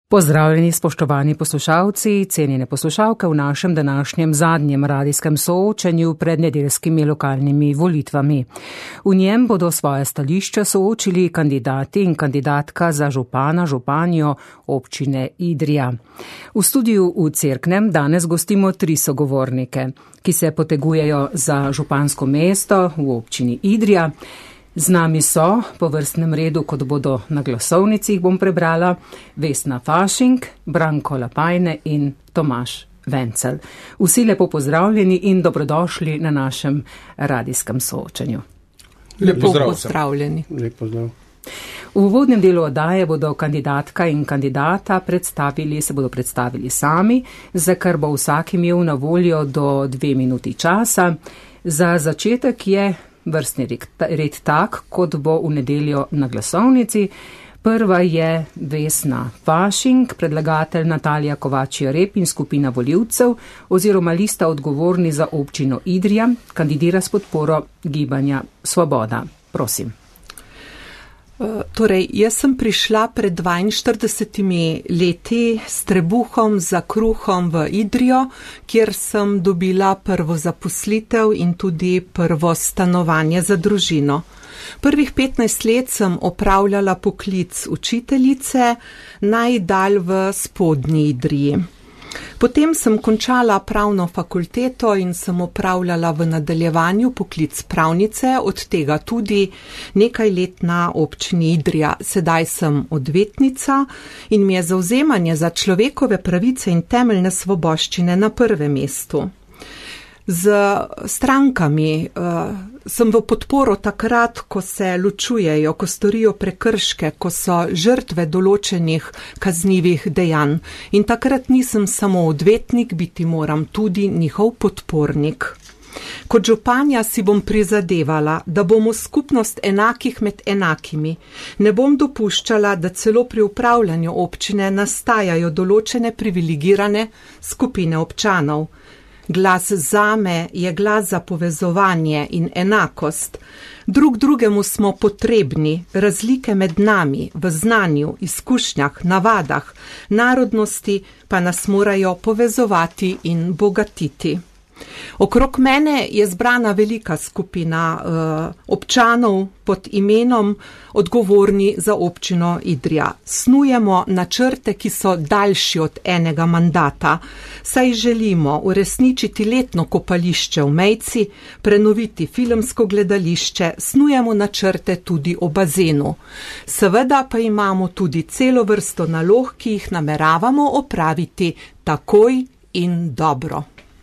Pozdravljeni, spoštovani poslušalci, cenjene poslušalke v našem današnjem zadnjem radijskem soočenju pred nedeljskimi lokalnimi volitvami. V njem bodo svoje stališče soočili kandidati in kandidatka za župana, županjo občine Idrija. V studiu v Cerknem danes gostimo 3 sogovornike, ki se potegujejo za župansko mesto v občini Idrija. Z nami so, po vrstnem redu, kot bodo na glasovnici, bom prebrala, Vesna Fašink, Branko Lapajne in Tomaž Vencel. Vsi lepo pozdravljeni in dobrodošli na našem radijskem soočenju. Lepo pozdravljeni. Lep pozdrav. V uvodnem delu oddaje bodo kandidatka in kandidata se bodo predstavili sami, za kar bo vsak imel na voljo do 2 minuti časa. Za začetek je vrstni red tak, kot bo v nedeljo na glasovnici. Prva je Vesna Fašink, predlagatelj Natalija Kovač-Jereb in skupina volivcev oziroma lista odgovorni za občino Idrija, kandidira s podporo Gibanja Svoboda. Prosim. Torej, jaz sem prišla pred 42 leti s trebuhom za kruhom v Idrijo, kjer sem dobila prvo zaposlitev in tudi prvo stanovanje za družino. Prvih 15 let sem opravljala poklic učiteljice, najdalj v Spodnji Idriji. Potem sem končala pravno fakulteto in sem opravljala v nadaljevanju poklic pravnice, od tega tudi nekaj let na občini Idrija. Sedaj sem odvetnica in mi je zavzemanje za človekove pravice in temeljne svoboščine na prvem mestu. Z strankami sem v podporo takrat, ko se ločujejo, ko storijo prekrške, ko so žrtve določenih kaznivih dejanj. In takrat nisem samo odvetnik, biti moram tudi njihov podpornik. Kot županja si bom prizadevala, da bomo skupnost enakih med enakimi. Ne bom dopuščala, da celo pri upravljanju občine nastajajo določene privilegirane skupine občanov. Glas zame je glas za povezovanje in enakost. Drug drugemu smo potrebni, razlike med nami v znanju, izkušnjah, navadah, narodnosti pa nas morajo povezovati in bogatiti. Okrog mene je zbrana velika skupina občanov pod imenom odgovorni za občino Idrija. Snujemo načrte, ki so daljši od enega mandata, saj želimo uresničiti letno kopališče v Mejci, prenoviti filmsko gledališče, snujemo načrte tudi o bazenu. Seveda pa imamo tudi celo vrsto nalog, ki jih nameravamo opraviti takoj in dobro.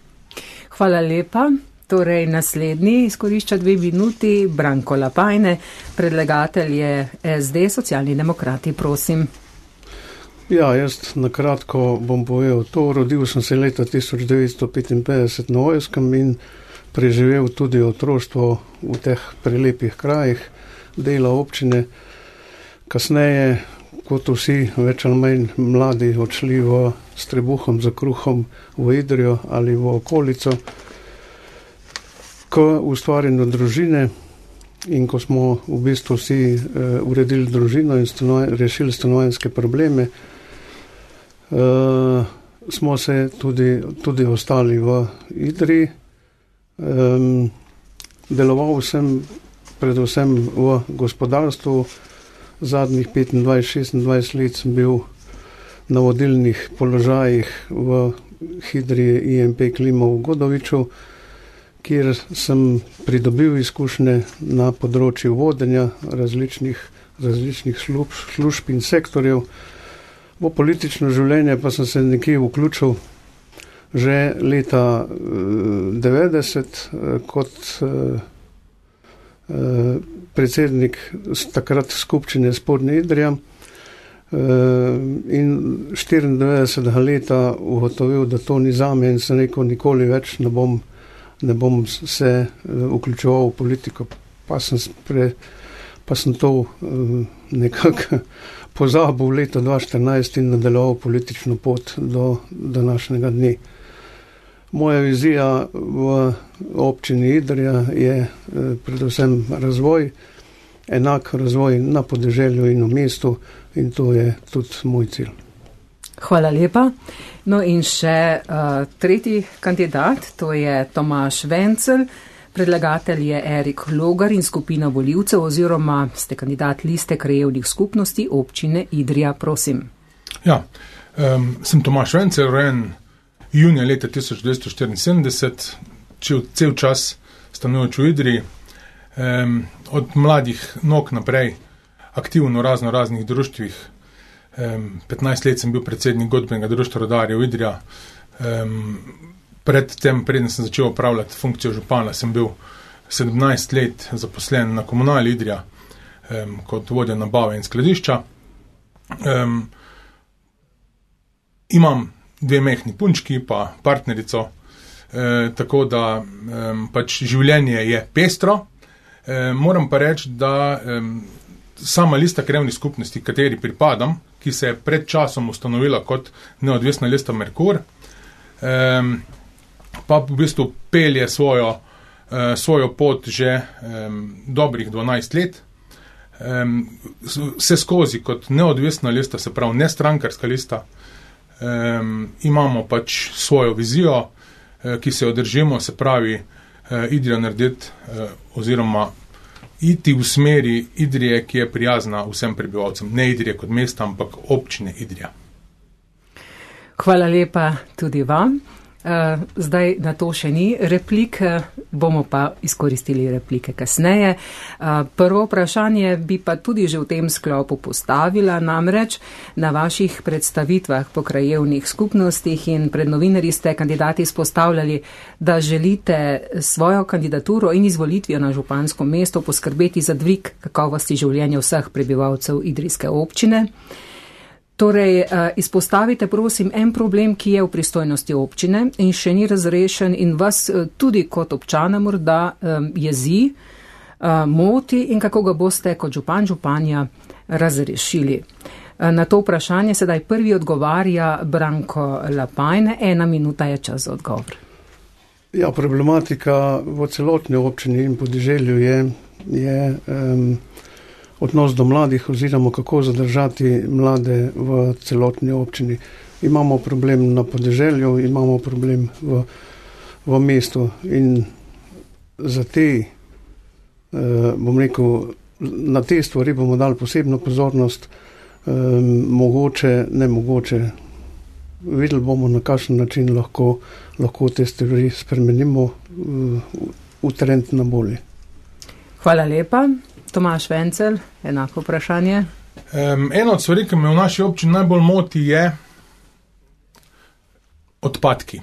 Hvala lepa. Torej, naslednji izkorišča 2 minuti, Branko Lapajne, predlagatelj je SD, Socialni demokrati, prosim. Ja, jaz na kratko bom povedal to. Rodil sem se leta 1955 na Vojskem in preživel tudi otroštvo v teh prelepih krajih dela občine. Kasneje, kot vsi več ali manj mladi, odšli s trebuhom za kruhom v Idrijo ali v okolico. K ustvarjanju družine in ko smo v bistvu vsi uredili družino in rešili stanovanjske probleme, smo se tudi ostali v Idriji. Deloval sem predvsem v gospodarstvu. Zadnjih 25-26 let sem bil na vodilnih položajih v Hidriji IMP Klima v Godoviču, kjer sem pridobil izkušnje na področju vodenja različnih služb in sektorjev. V politično življenje pa sem se nekje vključil že leta 90 kot predsednik takrat skupščine Spodnje Idrija in 94 leta ugotovil, da to ni zame in sem rekel, nikoli več ne bom se vključeval v politiko. Pa sem to nekako pozabil leta 2014 in nadaljeval politično pot do današnjega dne. Moja vizija v občini Idrija je predvsem razvoj, enak razvoj na podeželju in v mestu in to je tudi moj cilj. Hvala lepa. No in še tretji kandidat, to je Tomaž Wenzel. Predlagatelj je Erik Logar in skupina volivcev oziroma ste kandidat liste krajevnih skupnosti občine Idrija. Prosim. Ja, sem Tomaž Wenzel, rojen junija leta 1974, cel čas stanujoč v Idriji. Od mladih nog naprej aktivno v raznih društvih. 15 let sem bil predsednik godbenega društva rodarjev Idrija. Preden sem začel opravljati funkcijo župana, sem bil 17 let zaposlen na komunali Idrija kot vodja nabave in skladišča. Imam 2 mehni punčki pa partnerico, tako da pač življenje je pestro. Moram pa reči, da sama lista krajevnih skupnosti, kateri pripadam, ki se je pred časom ustanovila kot neodvisna lista Merkur, pa v bistvu pelje svojo pot že dobrih 12 let. Vse skozi kot neodvisna lista, se pravi nestrankarska lista, imamo pač svojo vizijo, ki se jo držimo, se pravi Idrijo narediti oziroma iti v smeri Idrije, ki je prijazna vsem prebivalcem. Ne Idrije kot mesta, ampak občine Idrija. Hvala lepa tudi vam. Zdaj na to še ni replik, bomo pa izkoristili replike kasneje. Prvo vprašanje bi pa tudi že v tem sklopu postavila, namreč na vaših predstavitvah po krajevnih skupnostih in pred novinarji ste kandidati izpostavljali, da želite svojo kandidaturo in izvolitvijo na župansko mesto poskrbeti za dvig kakovosti življenja vseh prebivalcev idrijske občine. Torej, izpostavite prosim en problem, ki je v pristojnosti občine in še ni razrešen in vas tudi kot občana morda jezi, moti in kako ga boste kot županja razrešili. Na to vprašanje sedaj prvi odgovarja Branko Lapajne. 1 minuta je čas za odgovor. Ja, problematika v celotni občini in podeželju je odnos do mladih oziroma kako zadržati mlade v celotni občini. Imamo problem na podeželju, imamo problem v mestu in za te, bom rekel, na te stvari bomo dali posebno pozornost, mogoče, nemogoče. Videli bomo, na kakšen način lahko te stvari spremenimo v trend na bolje. Hvala lepa. Tomaž Wenzel, enako vprašanje. Eno od stvari, ki me v naši občini najbolj moti, je odpadki.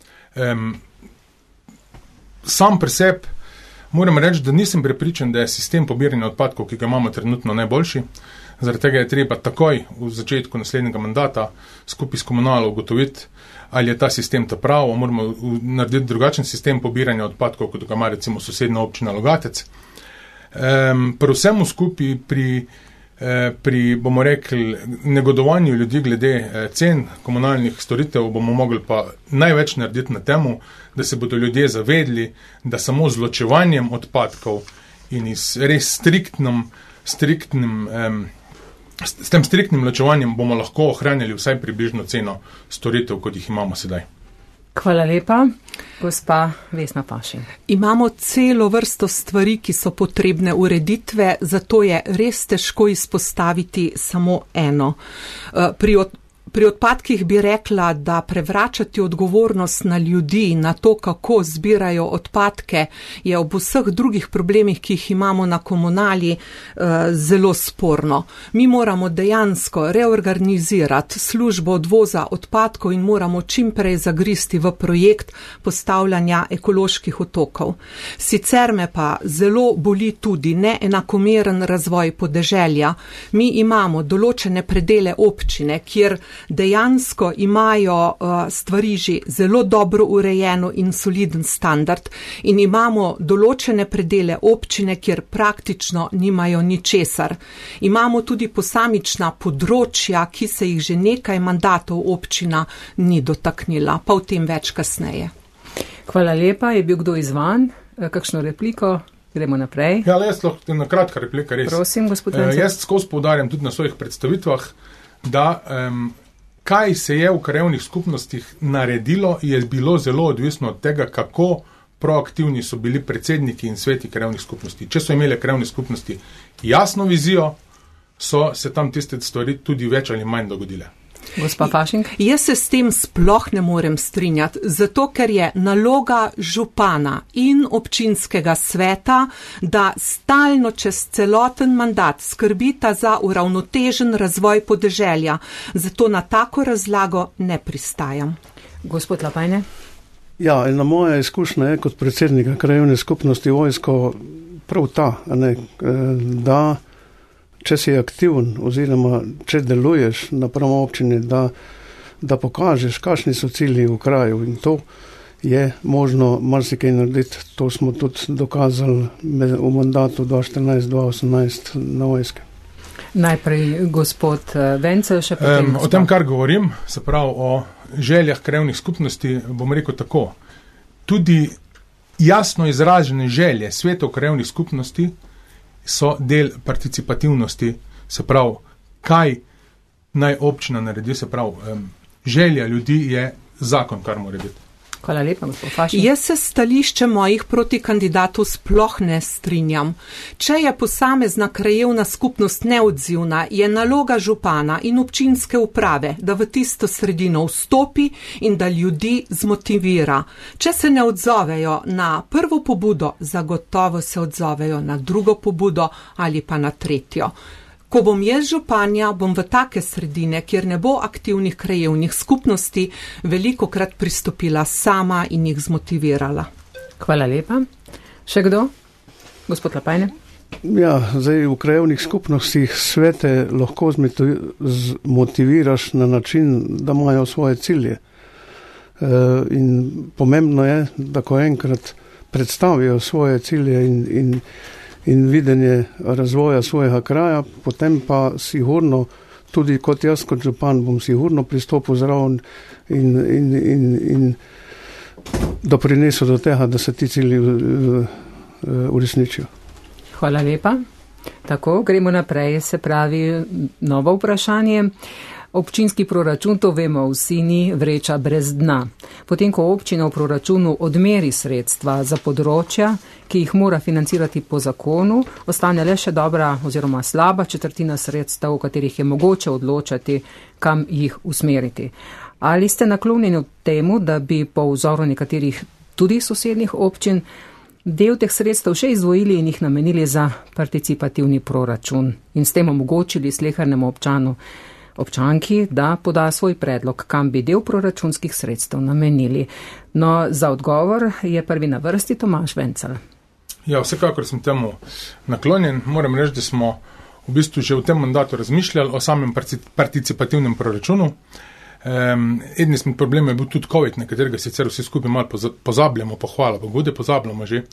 Sam pri sebi moram reči, da nisem prepričan, da je sistem pobiranja odpadkov, ki ga imamo trenutno, najboljši. Zaradi tega je treba takoj v začetku naslednjega mandata skupaj s komunalo ugotoviti, ali je ta sistem ta prav, moramo narediti drugačen sistem pobiranja odpadkov, kot ga ima recimo sosednja občina Logatec. Pri vsemu skupaj pri, bomo rekli, negodovanju ljudi glede cen komunalnih storitev bomo mogli pa največ narediti na temu, da se bodo ljudje zavedli, da samo z ločevanjem odpadkov in s tem striktnim ločevanjem bomo lahko ohranjali vsaj približno ceno storitev, kot jih imamo sedaj. Hvala lepa. Gospa Vesna Pašin. Imamo celo vrsto stvari, ki so potrebne ureditve, zato je res težko izpostaviti samo eno. Pri odpadkih bi rekla, da prevračati odgovornost na ljudi, na to, kako zbirajo odpadke, je ob vseh drugih problemih, ki jih imamo na komunali, zelo sporno. Mi moramo dejansko reorganizirati službo odvoza odpadkov in moramo čim prej zagristi v projekt postavljanja ekoloških otokov. Sicer me pa zelo boli tudi neenakomeren razvoj podeželja. Mi imamo določene predele občine, kjer dejansko imajo stvari že zelo dobro urejeno in soliden standard in imamo določene predele občine, kjer praktično nimajo ničesar. Imamo tudi posamična področja, ki se jih že nekaj mandatov občina ni dotaknila, pa o tem več kasneje. Hvala lepa. Je bil kdo izvan? Kakšno repliko? Gremo naprej. Ja, jaz lahko na kratka replika res. Prosim, gospod Wenzel. Jaz skozi poudarjam tudi na svojih predstavitvah, da kaj se je v krajevnih skupnostih naredilo, je bilo zelo odvisno od tega, kako proaktivni so bili predsedniki in sveti krajevnih skupnosti. Če so imeli krajevne skupnosti jasno vizijo, so se tam tiste stvari tudi več ali manj dogodile. Gospa Fašink? Jaz se s tem sploh ne morem strinjati, zato ker je naloga župana in občinskega sveta, da stalno čez celoten mandat skrbita za uravnotežen razvoj podeželja. Zato na tako razlago ne pristajam. Gospod Lapajne? Ja, ena moja izkušnja je kot predsednika krajevne skupnosti Vojsko prav ta, da če si aktiven oziroma če deluješ napram občini, da pokažeš, kakšni so cilji v kraju in to je možno marsikaj narediti. To smo tudi dokazali v mandatu 2014-2018 na Vojske. Najprej gospod Vencel, še potem. O tem, kar govorim, se pravi o željah krajevnih skupnosti, bom rekel tako. Tudi jasno izražene želje svetov krajevnih skupnosti so del participativnosti, se pravi, kaj naj občina naredi, se pravi, želja ljudi je zakon, kar mora biti. Hvala lepa, gospod Fašink. Jaz se stališče mojih protikandidatov sploh ne strinjam. Če je posamezna krajevna skupnost neodzivna, je naloga župana in občinske uprave, da v tisto sredino vstopi in da ljudi zmotivira. Če se ne odzovejo na prvo pobudo, zagotovo se odzovejo na drugo pobudo ali pa na tretjo. Ko bom jaz županja, bom v take sredine, kjer ne bo aktivnih krajevnih skupnosti, velikokrat pristopila sama in jih zmotivirala. Hvala lepa. Še kdo? Gospod Lapajne? Ja, zdaj v krajevnih skupnostih svete lahko zmotiviraš na način, da imajo svoje cilje. In pomembno je, da ko enkrat predstavijo svoje cilje in videnje razvoja svojega kraja, potem pa sigurno, tudi kot jaz kot župan, bom sigurno pristopil zraven in doprinesel do tega, da se ti cilji uresničijo. Hvala lepa. Tako, gremo naprej, se pravi novo vprašanje. Občinski proračun, to vemo vsi, ni vreča brez dna. Potem, ko občina v proračunu odmeri sredstva za področja, ki jih mora financirati po zakonu, ostane le še dobra oziroma slaba četrtina sredstev, v katerih je mogoče odločati, kam jih usmeriti. Ali ste naklonjeni temu, da bi po vzoru nekaterih tudi sosednjih občin del teh sredstev še izdvojili in jih namenili za participativni proračun in s tem omogočili slehernemu občanki, da poda svoj predlog, kam bi del proračunskih sredstev namenili. No, za odgovor je prvi na vrsti Tomaž Vencel. Ja, vsekakor sem temu naklonjen. Moram reči, da smo v bistvu že v tem mandatu razmišljali o samem participativnem proračunu. Edni izmed problemov je bil tudi COVID, na katerega sicer vsi skupaj malo pozabljamo, pa hvala Bogu, da pozabljamo že.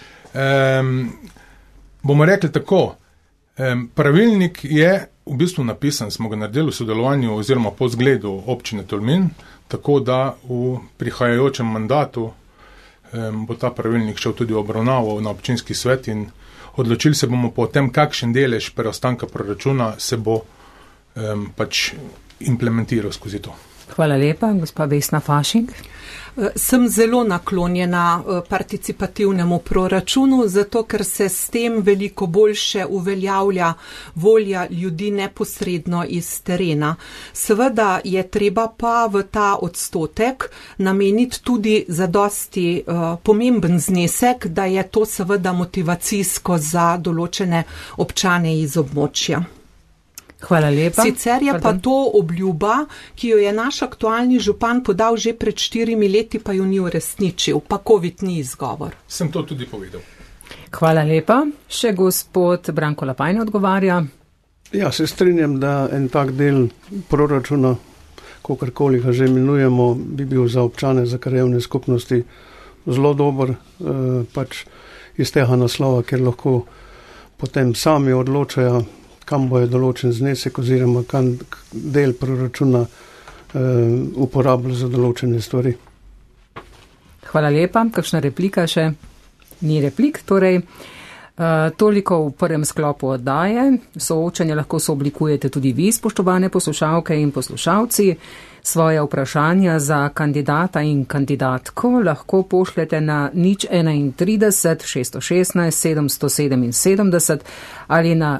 Bomo rekli tako, pravilnik je v bistvu napisan, smo ga naredili v sodelovanju oziroma po zgledu občine Tolmin, tako da v prihajajočem mandatu bo ta pravilnik šel tudi obravnavo na občinski svet in odločili se bomo po tem, kakšen delež preostanka proračuna se bo pač implementiral skozi to. Hvala lepa, gospa Vesna Fašink. Sem zelo naklonjena participativnemu proračunu, zato ker se s tem veliko boljše uveljavlja volja ljudi neposredno iz terena. Seveda je treba pa v ta odstotek nameniti tudi zadosti pomemben znesek, da je to seveda motivacijsko za določene občane iz območja. Hvala lepa. Sicer je pa to obljuba, ki jo je naš aktualni župan podal že pred 4 leti, pa jo ni uresničil, pa COVID ni izgovor. Sem to tudi povedal. Hvala lepa. Še gospod Branko Lapajne odgovarja. Ja, se strinjam, da en tak del proračuna, kakorkoli ga že imenujemo, bi bil za občane, za krajevne skupnosti zelo dober, pač iz tega naslova, ker lahko potem sami odločajo, kam bo je določen znesek oziroma kam del proračuna uporablja za določene stvari. Hvala lepa. Kakšna replika še? Ni replik. Torej, Toliko v prvem sklopu oddaje. Soočanje lahko sooblikujete tudi vi, spoštovane poslušalke in poslušalci. Svoje vprašanja za kandidata in kandidatko lahko pošljete na 031 616 777 ali na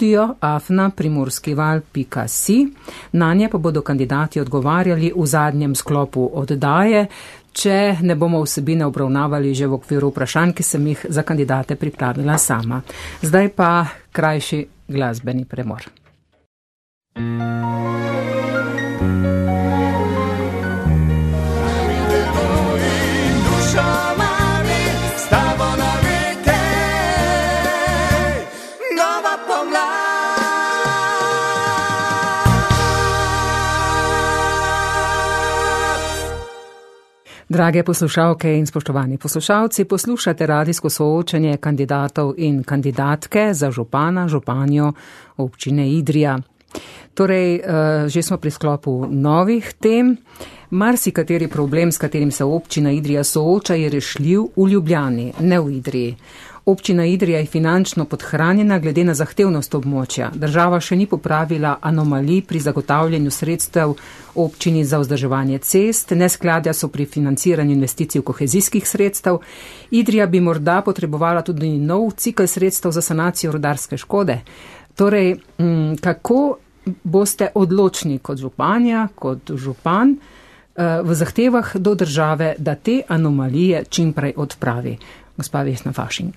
studio@primorskival.si. Nanje pa bodo kandidati odgovarjali v zadnjem sklopu oddaje, če ne bomo vsebine obravnavali že v okviru vprašanj, ki sem jih za kandidate pripravila sama. Zdaj pa krajši glasbeni premor. Drage poslušalke in spoštovani poslušalci, poslušate radijsko soočenje kandidatov in kandidatke za župana, županjo občine Idrija. Torej, že smo pri sklopu novih tem. Marsikateri problem, s katerim se občina Idrija sooča, je rešljiv v Ljubljani, ne v Idriji. Občina Idrija je finančno podhranjena glede na zahtevnost območja. Država še ni popravila anomalij pri zagotavljanju sredstev občini za vzdrževanje cest, neskladja so pri financiranju investicij v kohezijskih sredstev. Idrija bi morda potrebovala tudi nov cikel sredstev za sanacijo rudarske škode. Torej, kako boste odločni kot županja, kot župan v zahtevah do države, da te anomalije čimprej odpravi? Gospa Vesna Fašink.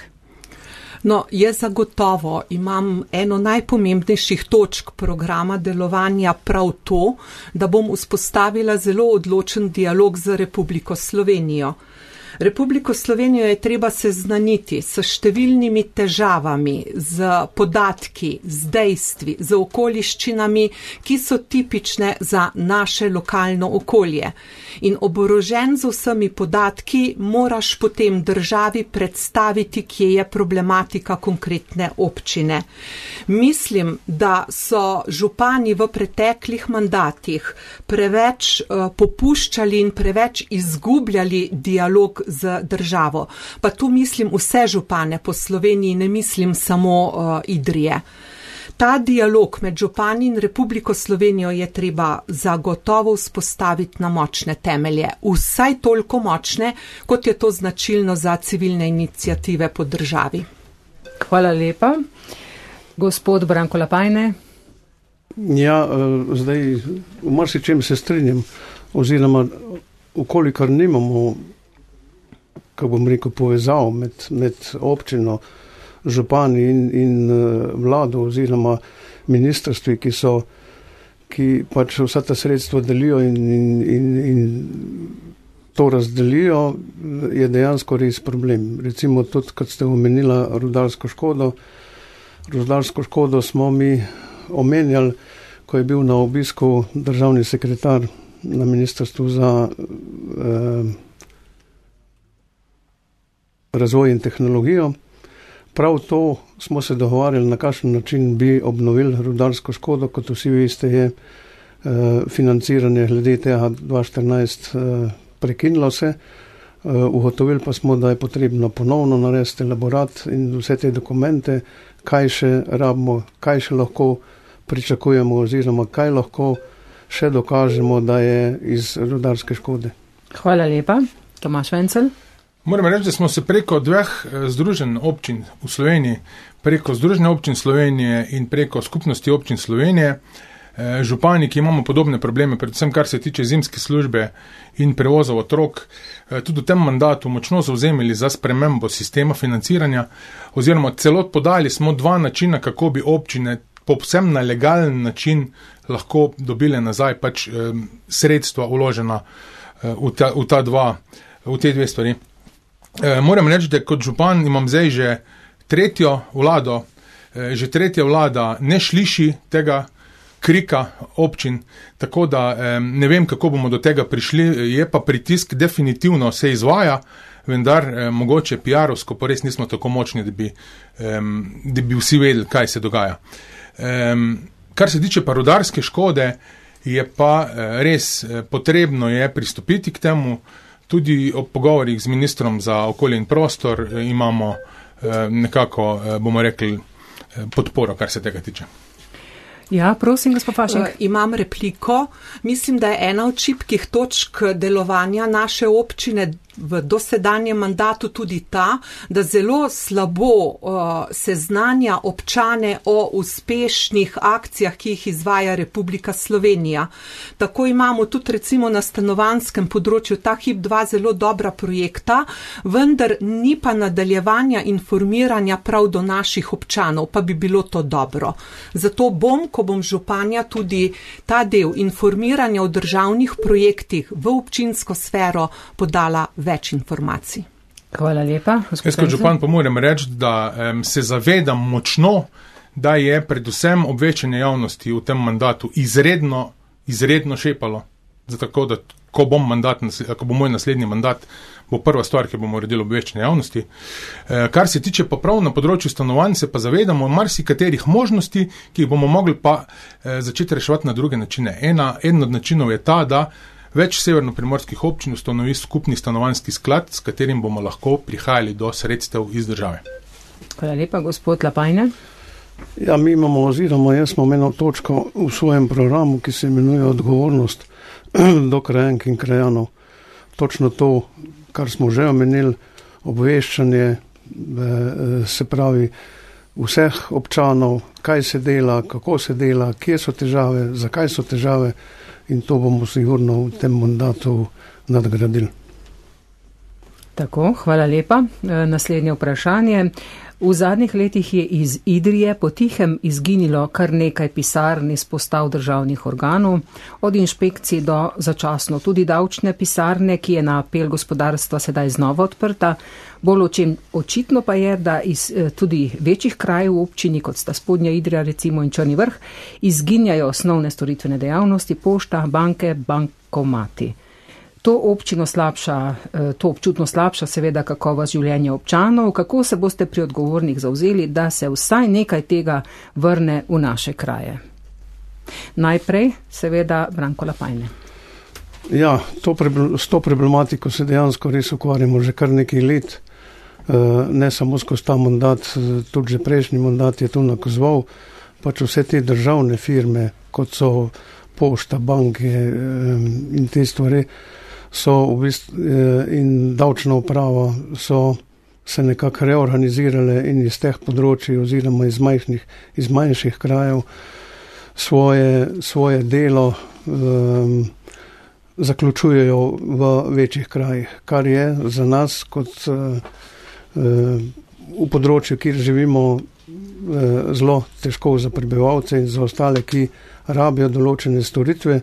No, jaz zagotovo imam eno najpomembnejših točk programa delovanja prav to, da bom vzpostavila zelo odločen dialog z Republiko Slovenijo. Republiko Slovenijo je treba seznaniti s številnimi težavami, z podatki, z dejstvi, z okoliščinami, ki so tipične za naše lokalno okolje. In oborožen z vsemi podatki moraš potem državi predstaviti, kje je problematika konkretne občine. Mislim, da so župani v preteklih mandatih preveč popuščali in preveč izgubljali dialog z državo. Pa tu mislim vse župane po Sloveniji, ne mislim samo Idrije. Ta dialog med župani in Republiko Slovenijo je treba zagotovo vzpostaviti na močne temelje. Vsaj toliko močne, kot je to značilno za civilne iniciative po državi. Hvala lepa. Gospod Branko Lapajne. Ja, zdaj v marsičem se strinjam, oziroma ukolikor nimamo, kako bom rekel, povezav med občino, župani in vlado oziroma ministrstvi, ki pač vsa ta sredstva delijo in to razdelijo, je dejansko res problem. Recimo tudi, kad ste omenila rudarsko škodo smo mi omenjali, ko je bil na obisku državni sekretar na ministrstvu za razvoj in tehnologijo. Prav to smo se dogovarjali, na kakšen način bi obnovili rudarsko škodo, kot vsi veste, je financiranje glede tega 2014 prekinilo se. Ugotovili pa smo, da je potrebno ponovno narediti elaborat in vse te dokumente, kaj še rabimo, kaj še lahko pričakujemo oziroma kaj lahko še dokažemo, da je iz rudarske škode. Hvala lepa. Tomaž Vencel. Moram reči, da smo se preko dveh združenj občin v Sloveniji, preko Združenja občin Slovenije in preko Skupnosti občin Slovenije, župani, ki imamo podobne probleme, predvsem kar se tiče zimske službe in prevozov otrok, tudi v tem mandatu močno zavzemili za spremembo sistema financiranja, oziroma celo podali smo dva načina, kako bi občine povsem na legalen način lahko dobile nazaj pač sredstva vložena v te dve stvari. Moram reči, da kot župan imam zdaj že tretja vlada ne sliši tega krika občin, tako da ne vem, kako bomo do tega prišli, je pa pritisk definitivno se izvaja, vendar mogoče PR-ovsko pa res nismo tako močni, da bi vsi vedeli, kaj se dogaja. Kar se tiče pa rudarske škode, je pa res potrebno je pristopiti k temu. Tudi ob pogovorih z ministrom za okolje in prostor imamo nekako, bomo rekli, podporo, kar se tega tiče. Ja, prosim, gospod Fašink. Imam repliko. Mislim, da je ena od šibkih točk delovanja naše občine v dosedanjem mandatu tudi ta, da zelo slabo seznanja občane o uspešnih akcijah, ki jih izvaja Republika Slovenija. Tako imamo tudi recimo na stanovanjskem področju ta hip 2 zelo dobra projekta, vendar ni pa nadaljevanja informiranja prav do naših občanov, pa bi bilo to dobro. Zato bom, ko bom županja, tudi ta del informiranja o državnih projektih v občinsko sfero podala več informacij. Hvala lepa. Jaz kot župan pa moram reči, da se zavedam močno, da je predvsem obveščanje javnosti v tem mandatu izredno šepalo. Zato, da ko bo moj naslednji mandat, bo prva stvar, ki bomo uredili obveščanje javnosti. Kar se tiče pa prav na področju stanovanj, se pa zavedamo marsikaterih možnosti, ki jih bomo mogli pa začeti reševati na druge načine. Eden od načinov je ta, da več severnoprimorskih občin ustanovi skupni stanovanjski sklad, s katerim bomo lahko prihajali do sredstev iz države. Hvala lepa, gospod Lapajne. Ja, mi imamo oziroma jaz smo eno točko v svojem programu, ki se imenuje odgovornost do krajank in krajanov. Točno to, kar smo že omenili, obveščanje, se pravi vseh občanov, kaj se dela, kako se dela, kje so težave, zakaj so težave, in to bomo sigurno v tem mandatu nadgradili. Tako, hvala lepa. Naslednje vprašanje. V zadnjih letih je iz Idrije potihem izginilo kar nekaj pisarn iz postav državnih organov, od inšpekcij do začasno tudi davčne pisarne, ki je na apel gospodarstva sedaj znova odprta. Bolj očitno pa je, da iz tudi večjih krajev v občini, kot sta Spodnja Idrija recimo in Črni Vrh, izginjajo osnovne storitvene dejavnosti, pošta, banke, bankomati. To občutno slabša seveda kakovost življenja občanov. Kako se boste pri odgovornih zavzeli, da se vsaj nekaj tega vrne v naše kraje? Najprej seveda Branko Lapajne. Ja, s to problematiko se dejansko res ukvarjamo že kar nekaj let. Ne samo skozi ta mandat, tudi že prejšnji mandat je to nakazoval. Pač vse te državne firme, kot so pošta, banke in te stvari, so v bistvu, in davčna uprava so se nekako reorganizirale in iz teh področij oziroma iz manjših krajev svoje delo zaključujejo v večjih krajih, kar je za nas kot v področju, kjer živimo, zelo težko za prebivalce in za ostale, ki rabijo določene storitve.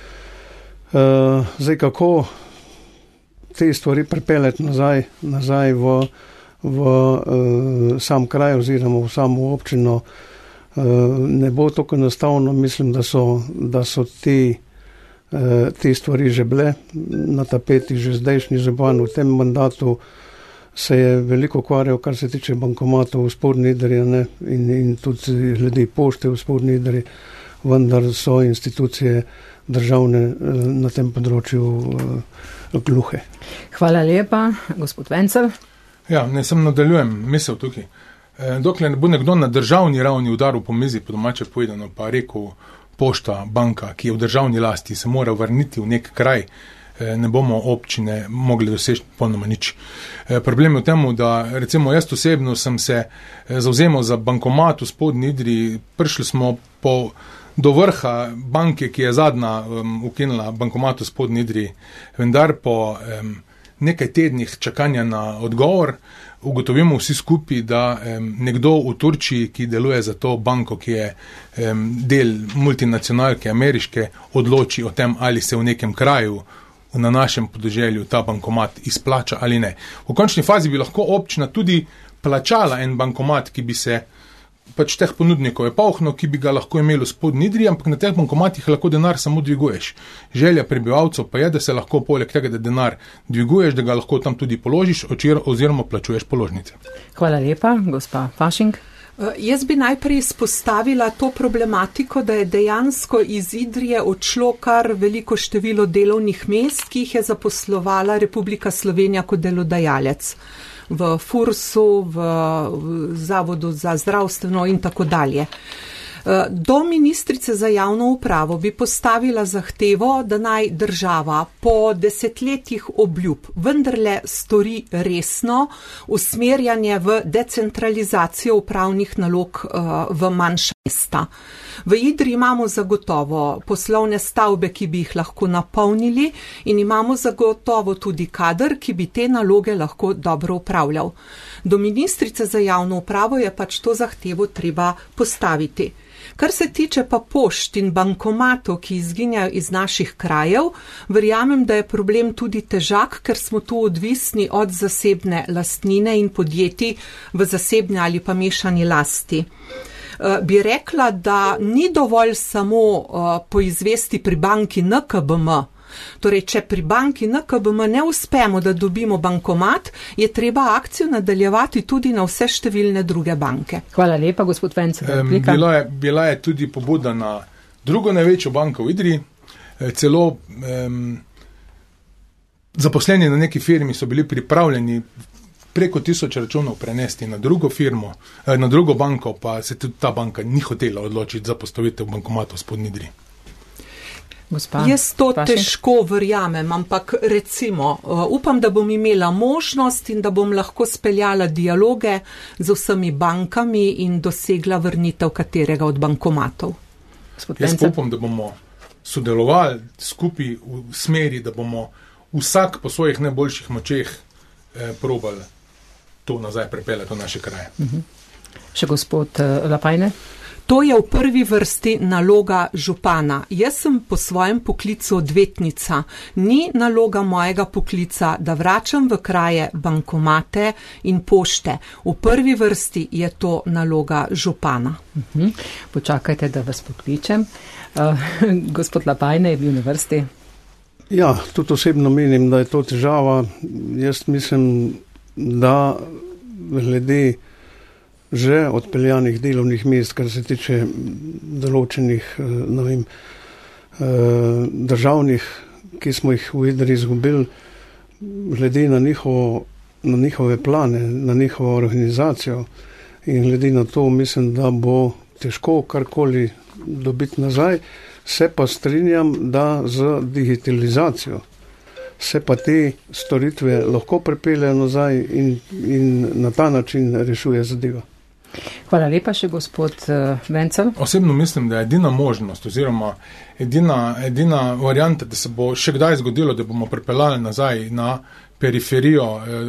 Zdaj, kako te stvari pripeljati nazaj v sam kraj oziroma v samo občino, ne bo tako enostavno. Mislim, da so te stvari že bile na tapeti, že zdajšnji župan v tem mandatu se je veliko ukvarjal, kar se tiče bankomatov v Spodnji Idriji in tudi glede pošte v Spodnji Idriji, vendar so institucije državne na tem področju gluhe. Hvala lepa, gospod Vencel. Ja, ne sem nadaljujem misel tukaj. Dokler ne bo nekdo na državni ravni udaril po mizi, po domače povedano, pa rekel pošta, banka, ki je v državni lasti, se mora vrniti v nek kraj, ne bomo občine mogli doseči ponoma nič. Problem je v tem, da recimo jaz osebno sem se zavzemal za bankomat v Spodnji Idriji, prišli smo do vrha banke, ki je zadnja ukinila bankomat v Spodnji Idriji, vendar po nekaj tednih čakanja na odgovor ugotovimo vsi skupaj, da nekdo v Turčiji, ki deluje za to banko, ki je del multinacionalke ameriške, odloči o tem, ali se v nekem kraju na našem podeželju ta bankomat izplača ali ne. V končni fazi bi lahko občina tudi plačala en bankomat, ki bi se pač teh ponudnikov je polhno, ki bi ga lahko imeli v Spodnji Idriji, ampak na teh bankomatih lahko denar samo dviguješ. Želja prebivalcev pa je, da se lahko poleg tega, da denar dviguješ, da ga lahko tam tudi položiš oziroma plačuješ položnice. Hvala lepa, gospa Fašink. Jaz bi najprej izpostavila to problematiko, da je dejansko iz Idrije odšlo kar veliko število delovnih mest, ki jih je zaposlovala Republika Slovenija kot delodajalec. v FURS-u, v Zavodu za zdravstveno in tako dalje. Do ministrice za javno upravo bi postavila zahtevo, da naj država po desetletjih obljub vendarle stori resno usmerjanje v decentralizacijo upravnih nalog v manjša mesta. V Idriji imamo zagotovo poslovne stavbe, ki bi jih lahko napolnili, in imamo zagotovo tudi kader, ki bi te naloge lahko dobro upravljal. Do ministrice za javno upravo je pač to zahtevo treba postaviti. Kar se tiče pa pošt in bankomatov, ki izginjajo iz naših krajev, verjamem, da je problem tudi težak, ker smo tu odvisni od zasebne lastnine in podjetij v zasebne ali pa mešani lasti. Bi rekla, da ni dovolj samo poizvesti pri banki NKBM. Torej, če pri banki NKBM ne uspemo, da dobimo bankomat, je treba akcijo nadaljevati tudi na vse številne druge banke. Hvala lepa, gospod Vencer. Bila je tudi pobuda na drugo največjo banko v Idriji. Celo zaposleni na neki firmi so bili pripravljeni preko 1000 računov prenesti na drugo firmo, na drugo banko, pa se tudi ta banka ni hotela odločiti za postavitev bankomatov v Spodnji Idriji. Jaz to težko verjamem, ampak recimo, upam, da bom imela možnost in da bom lahko speljala dialoge z vsemi bankami in dosegla vrnitev katerega od bankomatov. Jaz upam, da bomo sodelovali skupaj v smeri, da bomo vsak po svojih najboljših močeh probali to nazaj pripeljati v naše kraje. Še gospod Lapajne? To je v prvi vrsti naloga župana. Jaz sem po svojem poklicu odvetnica. Ni naloga mojega poklica, da vračam v kraje bankomate in pošte. V prvi vrsti je to naloga župana. Počakajte, da vas pokličem. Gospod Lapajne je bil na vrsti. Ja, tudi osebno menim, da je to težava. Jaz mislim, da glede že odpeljanih delovnih mest, kar se tiče določenih, državnih, ki smo jih v Idriji izgubili, glede na njihove plane, na njihovo organizacijo in glede na to mislim, da bo težko karkoli dobiti nazaj, se pa strinjam, da z digitalizacijo se pa te storitve lahko pripeljejo nazaj in na ta način rešuje zadeva. Hvala lepa še gospod Vencer. Osebno mislim, da je edina možnost oziroma edina varianta, da se bo še kdaj zgodilo, da bomo pripeljali nazaj na periferijo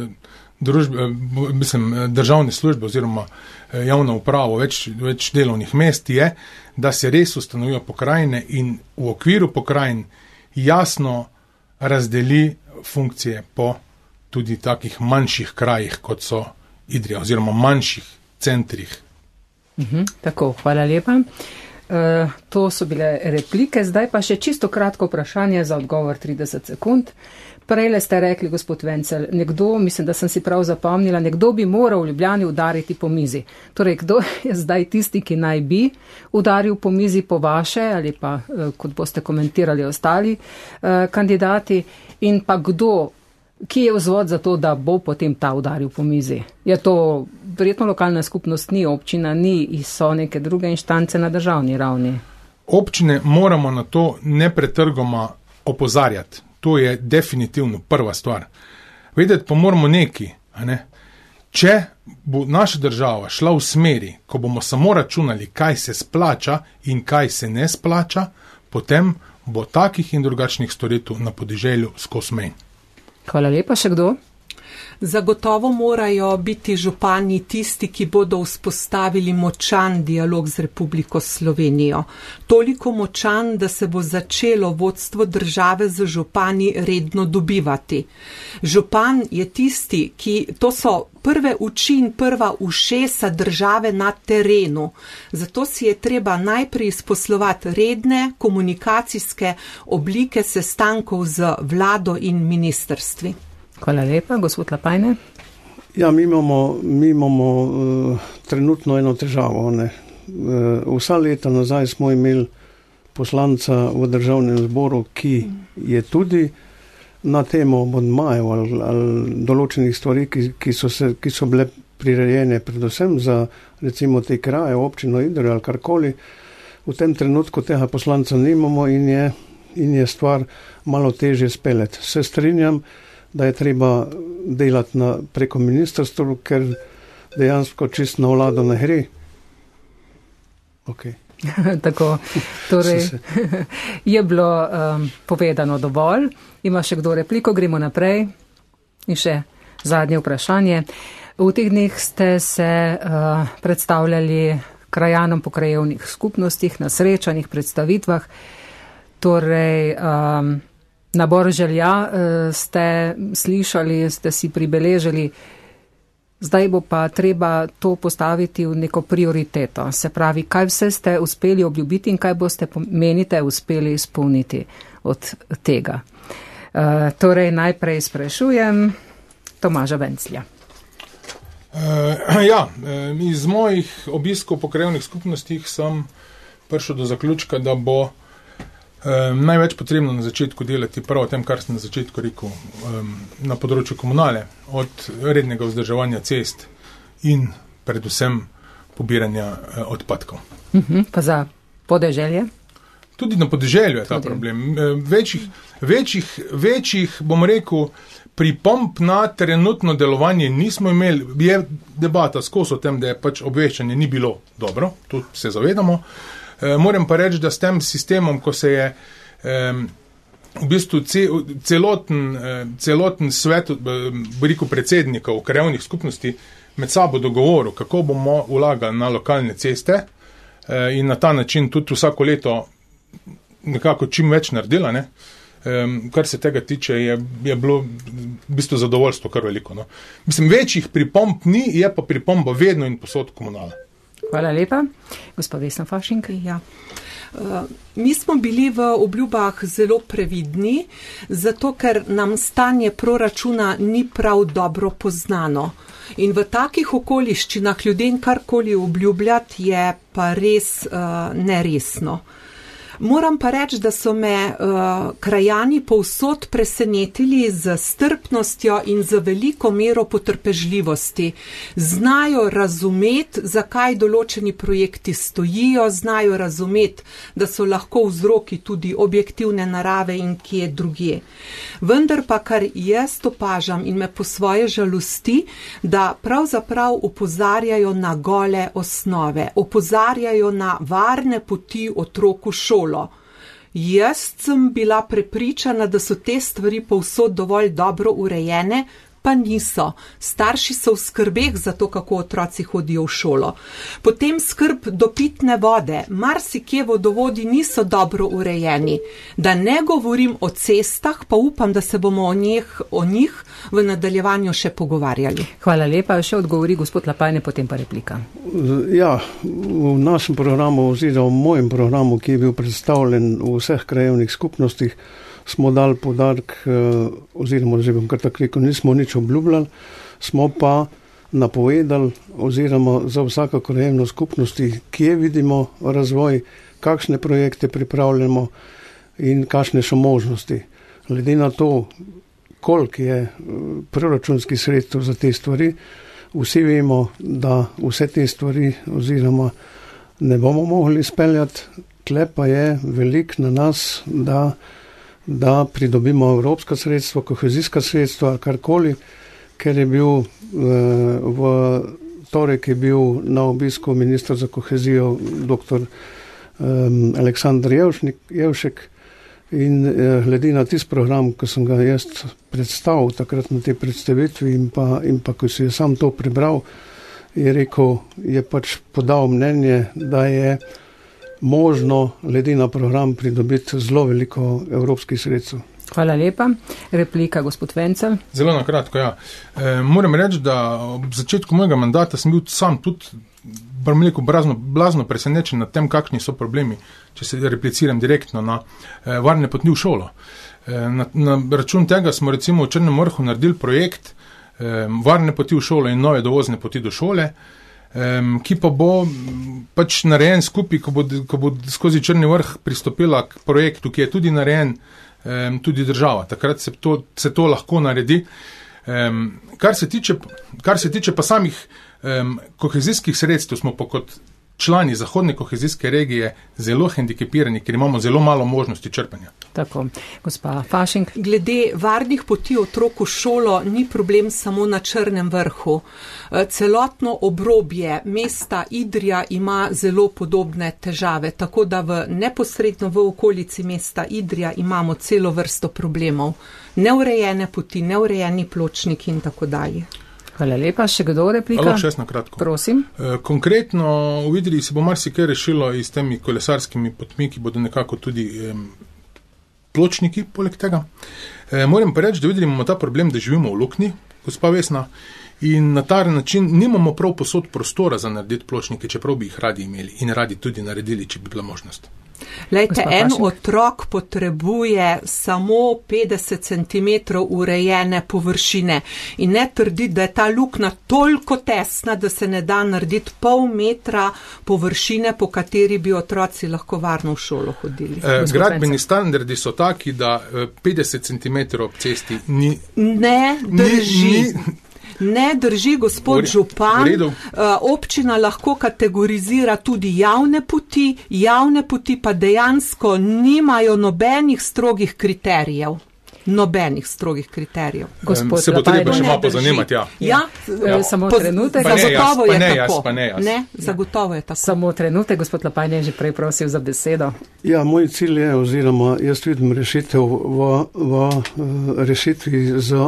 državne službe oziroma javno upravo, več delovnih mest je, da se res ustanovijo pokrajine in v okviru pokrajin jasno razdeli funkcije po tudi takih manjših krajih, kot so Idrija oziroma manjših centrih. Tako, hvala lepa. To so bile replike, zdaj pa še čisto kratko vprašanje za odgovor 30 sekund. Prejle ste rekli, gospod Vencer, nekdo, mislim, da sem si prav zapomnila, nekdo bi moral v Ljubljani udariti po mizi. Torej, kdo je zdaj tisti, ki naj bi udaril po mizi po vaše ali pa, kot boste komentirali ostali kandidati, in pa kdo, ki je vzvod za to, da bo potem ta udaril po mizi? Je to verjetno lokalna skupnost, ni občina, so neke druge inštance na državni ravni? Občine moramo na to nepretrgoma opozarjati. To je definitivno prva stvar. Vedeti pa moramo Če bo naša država šla v smeri, ko bomo samo računali, kaj se splača in kaj se ne splača, potem bo takih in drugačnih storitev na podeželju skozi manj. Hvala lepa, še kdo? Zagotovo morajo biti župani tisti, ki bodo vzpostavili močan dialog z Republiko Slovenijo. Toliko močan, da se bo začelo vodstvo države z župani redno dobivati. Župan je tisti, to so prve oči in prva ušesa države na terenu. Zato si je treba najprej izposlovati redne komunikacijske oblike sestankov z vlado in ministrstvi. Hvala lepa, gospod Lapajne. Ja, mi imamo trenutno eno težavo. Vsa leta nazaj smo imeli poslanca v državnem zboru, ki je tudi na temo abonmajev ali določenih stvari, ki so bile prirejene predvsem za recimo te kraje, občino Idrija ali karkoli. V tem trenutku tega poslanca nimamo in je stvar malo težje speljati. Se strinjam, da je treba delati preko ministrstva, ker dejansko čist na vlado ne gre. Okay. Tako, torej je bilo povedano dovolj. Ima še kdo repliko? Gremo naprej. In še zadnje vprašanje. V teh dneh ste se predstavljali krajanom po krajevnih skupnostih, na srečanjih, predstavitvah. Torej, nabor želja ste slišali, ste si pribeležili. Zdaj bo pa treba to postaviti v neko prioriteto. Se pravi, kaj vse ste uspeli obljubiti in kaj boste, menite, uspeli izpolniti od tega. Torej, najprej sprašujem Tomaža Venclja. Iz mojih obiskov po krajevnih skupnostih sem prišel do zaključka, da bo največ potrebno na začetku delati prav o tem, kar sem na začetku rekel, na področju komunale, od rednega vzdrževanja cest in predvsem pobiranja odpadkov. Pa za podeželje? Tudi na podeželju je ta problem. Večjih, bom rekel, pripomb na trenutno delovanje nismo imeli. Je debata skozi o tem, da je pač obveščanje ni bilo dobro, tu se zavedamo. Moram pa reči, da s tem sistemom, ko se je v bistvu celoten svet, rekel predsednikov krajevnih skupnosti med sabo dogovoril, kako bomo vlagali na lokalne ceste in na ta način tudi vsako leto nekako čim več naredila, ne? Kar se tega tiče, je bilo v bistvu zadovoljstvo kar veliko. No? Mislim, večjih pripomb ni, je pa pripomba vedno in posod komunala. Hvala lepa. Gospa Vesna Fašink. Ja. Mi smo bili v obljubah zelo previdni, zato ker nam stanje proračuna ni prav dobro poznano. In v takih okoliščinah ljudem karkoli obljubljati je pa res neresno. Moram pa reči, da so me krajani povsod presenetili z strpnostjo in z veliko mero potrpežljivosti. Znajo razumeti, zakaj določeni projekti stojijo, znajo razumeti, da so lahko vzroki tudi objektivne narave in kje drugje. Vendar pa, kar jaz opažam in me po svoje žalosti, da pravzaprav opozarjajo na gole osnove, opozarjajo na varne poti otrok v šolo. Jaz sem bila prepričana, da so te stvari povsod dovolj dobro urejene, pa niso. Starši so v skrbeh za to, kako otroci hodijo v šolo. Potem skrb do pitne vode. Marsikje vodovodi niso dobro urejeni. Da ne govorim o cestah, pa upam, da se bomo o njih v nadaljevanju še pogovarjali. Hvala lepa. Še odgovori gospod Lapajne, potem pa replika. Ja, v našem programu oziroma v mojem programu, ki je bil predstavljen v vseh krajevnih skupnostih, smo dali poudarek, oziroma že bom kar tako rekel, nismo nič obljubljali, smo pa napovedali, oziroma za vsako krajevno skupnosti, kje vidimo razvoj, kakšne projekte pripravljamo in kakšne so možnosti. Glede na to, koliko je proračunskih sredstev za te stvari, vsi vemo, da vse te stvari oziroma ne bomo mogli speljati, tle pa je veliko na nas, da pridobimo evropska sredstva, kohezijska sredstva, karkoli, ker je bil v torek je bil na obisku ministra za kohezijo dr. Aleksandr Jevšek in glede na tisti program, ko sem ga jaz predstavil takrat na tej predstavitvi in pa ko si je sam to prebral, je rekel, je pač podal mnenje, da je možno glede na program pridobiti zelo veliko evropskih sredstev. Hvala lepa. Replika, gospod Vencel. Zelo na kratko, ja. Moram reči, da ob začetku mojega mandata sem bil sam tudi blazno presenečen nad tem, kakšni so problemi, če se repliciram direktno na varne poti v šolo. Na račun tega smo recimo v Črnem Vrhu naredili projekt varne poti v šolo in nove dovozne poti do šole, ki pa bo pač narejen skupaj, ko bo skozi Črni Vrh pristopila k projektu, ki je tudi narejen tudi država. Takrat se to lahko naredi. Kar se tiče pa samih kohezijskih sredstev, smo pa kot člani zahodne kohezijske regije zelo hendikepirani, ker imamo zelo malo možnosti črpanja. Tako, gospa Fašink. Glede varnih poti otrok v šolo ni problem samo na Črnem vrhu. Celotno obrobje mesta Idrija ima zelo podobne težave, tako da neposredno v okolici mesta Idrija imamo celo vrsto problemov. Neurejene poti, neurejeni pločniki in tako dalje. Hvala lepa. Še kdo replika? Lahko še jaz na kratko. Prosim. Konkretno v Idriji se bo marsikaj rešilo i s temi kolesarskimi potmi, ki bodo nekako tudi pločniki poleg tega. Moram pa reči, da v Idriji imamo ta problem, da živimo v luknji, gospa Vesna, in na ta način nimamo prav posod prostora za narediti pločnike, čeprav bi jih radi imeli in radi tudi naredili, če bi bila možnost. Lejte, en otrok potrebuje samo 50 cm urejene površine in ne trdi, da je ta luknja toliko tesna, da se ne da narediti pol metra površine, po kateri bi otroci lahko varno v šolo hodili. Gradbeni standardi so taki, da 50 cm ob cesti ni... Ne drži. Ne drži, gospod župan. Občina lahko kategorizira tudi javne poti pa dejansko nimajo nobenih strogih kriterijev. Se bo treba še malo pozanimati, ja. Samo trenutek. Zagotovo je tako. Ne, zagotovo je tako. Samo trenutek, gospod Lapajne je že prej prosil za besedo. Ja, moj cilj je, oziroma jaz vidim rešitev v rešitvi za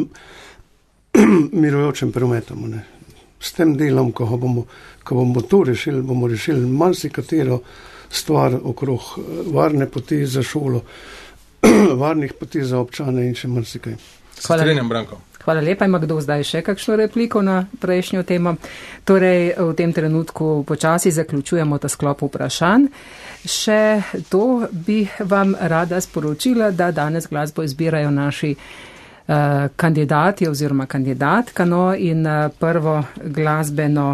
mirujočim prometom. Ne. S tem delom, ko bomo to rešili, bomo rešili marsikatero stvar okrog varne poti za šolo, varnih poti za občane in še marsikaj. Strenjam, Branko. Hvala lepa. Ima kdo zdaj še kakšno repliko na prejšnjo temo? Torej, v tem trenutku počasi zaključujemo ta sklop vprašanj. Še to bi vam rada sporočila, da danes glasbo izbirajo naši kandidati oziroma kandidatka, no, in prvo glasbeno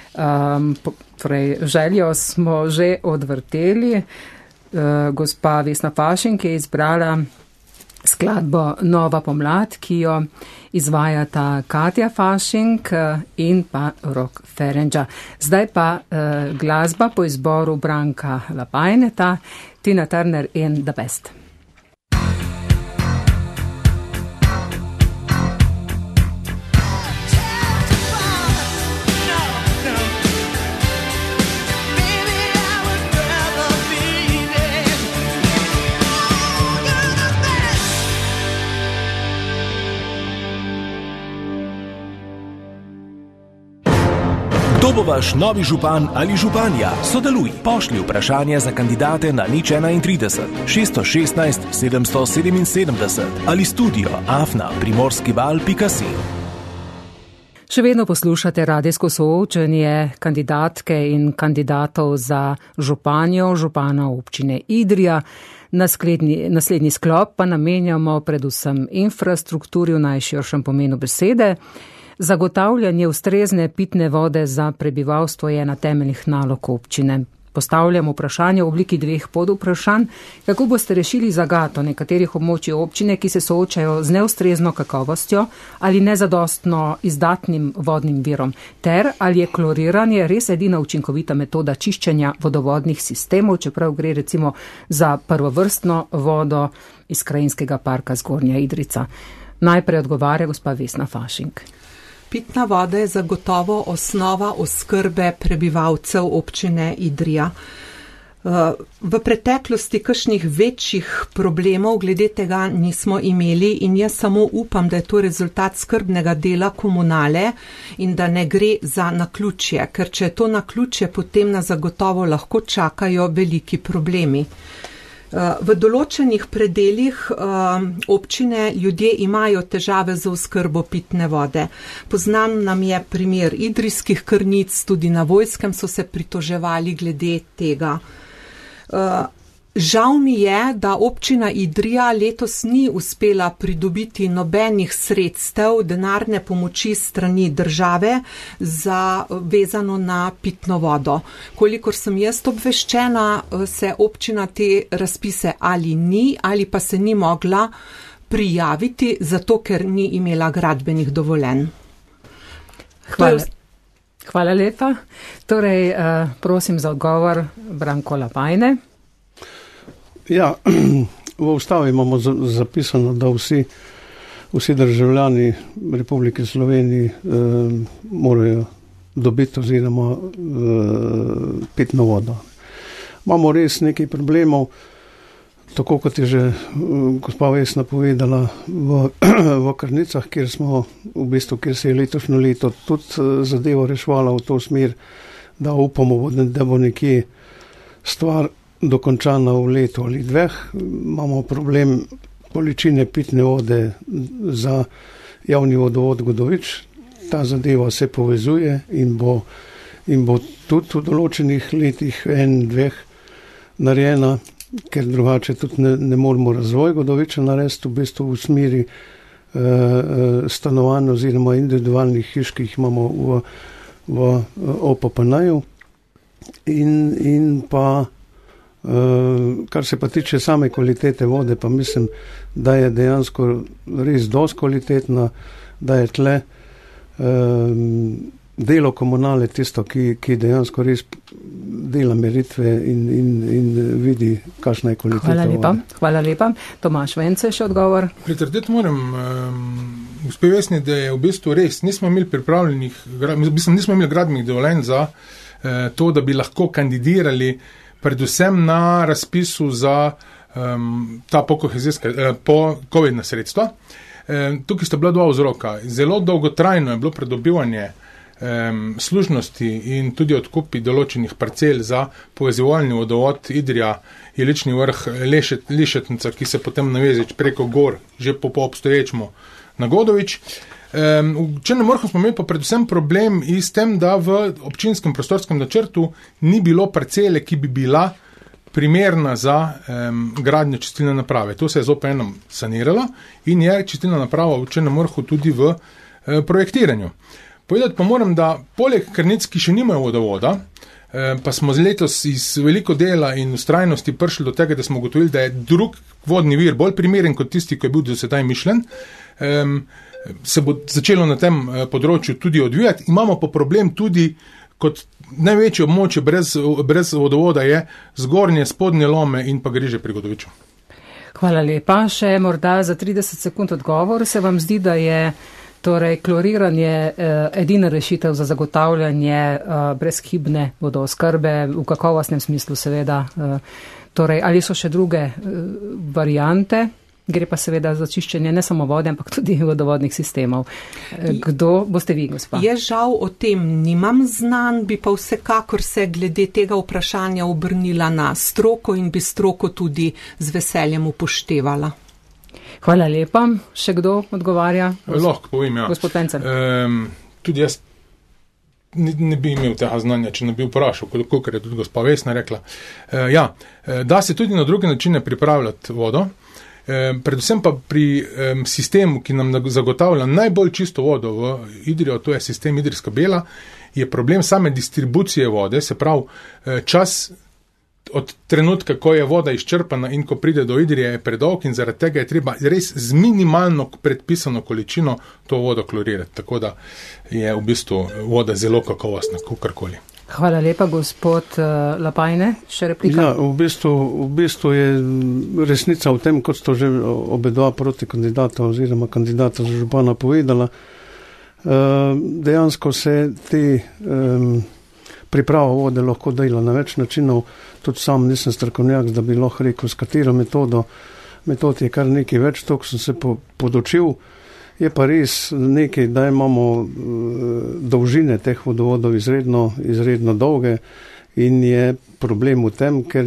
željo smo že odvrteli. Gospa Vesna Fašink je izbrala skladbo Nova pomlad, ki jo izvajata Katja Fašink in pa Rok Ferenča. Zdaj pa glasba po izboru Branka Lapajneta, Tina Turner in The Best. Kdo bo vaš novi župan ali županja? Sodeluj, pošlji vprašanje za kandidate na 031 616 777 ali studio@primorskival.si. Še vedno poslušate radijsko soočenje kandidatke in kandidatov za županjo, župana občine Idrija. Naslednji sklop pa namenjamo predvsem infrastrukturi v najširšem pomenu besede. Zagotavljanje ustrezne pitne vode za prebivalstvo je ena temeljnih nalog občine. Postavljamo vprašanje v obliki dveh podvprašanj, kako boste rešili zagato nekaterih območij občine, ki se soočajo z neustrezno kakovostjo ali nezadostno izdatnim vodnim virom, ter ali je kloriranje res edina učinkovita metoda čiščenja vodovodnih sistemov, čeprav gre recimo za prvovrstno vodo iz Krajinskega parka Zgornja Idrijca. Najprej odgovarja gospa Vesna Fašink. Pitna voda je zagotovo osnova oskrbe prebivalcev občine Idrija. V preteklosti kakšnih večjih problemov glede tega nismo imeli in jaz samo upam, da je to rezultat skrbnega dela komunale in da ne gre za naključje, ker če je to naključje, potem nas zagotovo lahko čakajo veliki problemi. V določenih predeljih občine ljudje imajo težave z oskrbo pitne vode. Poznam nam je primer idrijskih krnic, tudi na Vojskem so se pritoževali glede tega. Žal mi je, da občina Idrija letos ni uspela pridobiti nobenih sredstev denarne pomoči strani države vezano na pitno vodo. Kolikor sem jaz obveščena, se občina te razpise ali ni, ali pa se ni mogla prijaviti, zato ker ni imela gradbenih dovoljenj. Hvala lepa. Torej, prosim za odgovor Branko Lapajne. Ja, v ustavi imamo zapisano, da vsi državljani Republike Slovenije morajo dobiti oziroma pitno vodo. Imamo res nekaj problemov, tako kot je že gospa Vesna povedala, v Krnicah, kjer se je letošnjo leto tudi zadevo rešvala v to smer, da upamo, da bo nekje stvar dokončana v letu ali dveh. Imamo problem količine pitne vode za javni vodovod Godovič. Ta zadeva se povezuje in bo tudi v določenih letih, dveh narejena, ker drugače tudi ne moremo razvoj Godoviča narediti v bistvu v smeri stanovanj oziroma individualnih hiš, ki jih imamo v OPPN-ju in pa kar se pa tiče same kvalitete vode, pa mislim, da je dejansko res dosti kvalitetna, da je tle delo komunale tisto, ki dejansko res dela meritve in vidi, kakšna je kvaliteta vode. Hvala lepa. Tomaž Vence, še odgovor. Pritrditi moram, gospe Vesni, da je v bistvu res, nismo imeli gradbenih dovoljenj za to, da bi lahko kandidirali predvsem na razpisu za ta COVID-na sredstva. Tukaj sta bila dva vzroka. Zelo dolgotrajno je bilo pridobivanje služnosti in tudi odkupi določenih parcel za povezivalni vodovod Idrija, Ilični vrh, Lišetnica, ki se potem navezi preko gor, že po obstoječemu na Godovič. V Črnem vrhu smo imeli pa predvsem problem s tem, da v občinskem prostorskem načrtu ni bilo parcele, ki bi bila primerna za gradnjo čistilne naprave. To se je zopet enom saniralo in je čistilna naprava v Črnem vrhu tudi v projektiranju. Povedati pa moram, da poleg Krnic, ki še nimajo vodovoda, pa smo letos iz veliko dela in ustrajnosti prišli do tega, da smo ugotovili, da je drug vodni vir bolj primeren kot tisti, ki je bil do sedaj mišljen, se bo začelo na tem področju tudi odvijati. Imamo pa problem tudi, kot največje območje brez vodovoda je zgornje, spodnje Lome in pa Griže pri Godoviču. Hvala lepa. Še morda za 30 sekund odgovor. Se vam zdi, da je torej kloriranje edina rešitev za zagotavljanje brezhibne vodooskrbe v kakovostnem smislu seveda? Torej, ali so še druge variante? Gre pa seveda za čiščenje ne samo vode, ampak tudi vodovodnih sistemov. Kdo boste vi, gospa? Jaz žal o tem nimam znanj, bi pa vsekakor se glede tega vprašanja obrnila na stroko in bi stroko tudi z veseljem upoštevala. Hvala lepa. Še kdo odgovarja? Lahko povem, ja. Gospod Pencen. Tudi jaz ne bi imel tega znanja, če ne bi vprašal, kot je tudi gospa Vesna rekla. Da se tudi na druge načine pripravljati vodo, predvsem pa pri sistemu, ki nam zagotavlja najbolj čisto vodo v Idrijo, to je sistem Idrijska Bela, je problem same distribucije vode, se pravi čas od trenutka, ko je voda izčrpana in ko pride do Idrije, je predolg in zaradi tega je treba res z minimalno predpisano količino to vodo klorirati, tako da je v bistvu voda zelo kakovostna, kakorkoli. Hvala lepa, gospod Lapajne. Še replika? Ja, v bistvu je resnica v tem, kot sto že obe dva proti kandidata oziroma kandidata za župana povedala. Dejansko se te priprava vode lahko dela na več načinov. Tudi sam nisem strokovnjak, da bi lahko rekel, s katero metod je kar nekaj več, to sem se podočil. Je pa res nekaj, da imamo dolžine teh vodovodov izredno dolge in je problem v tem, ker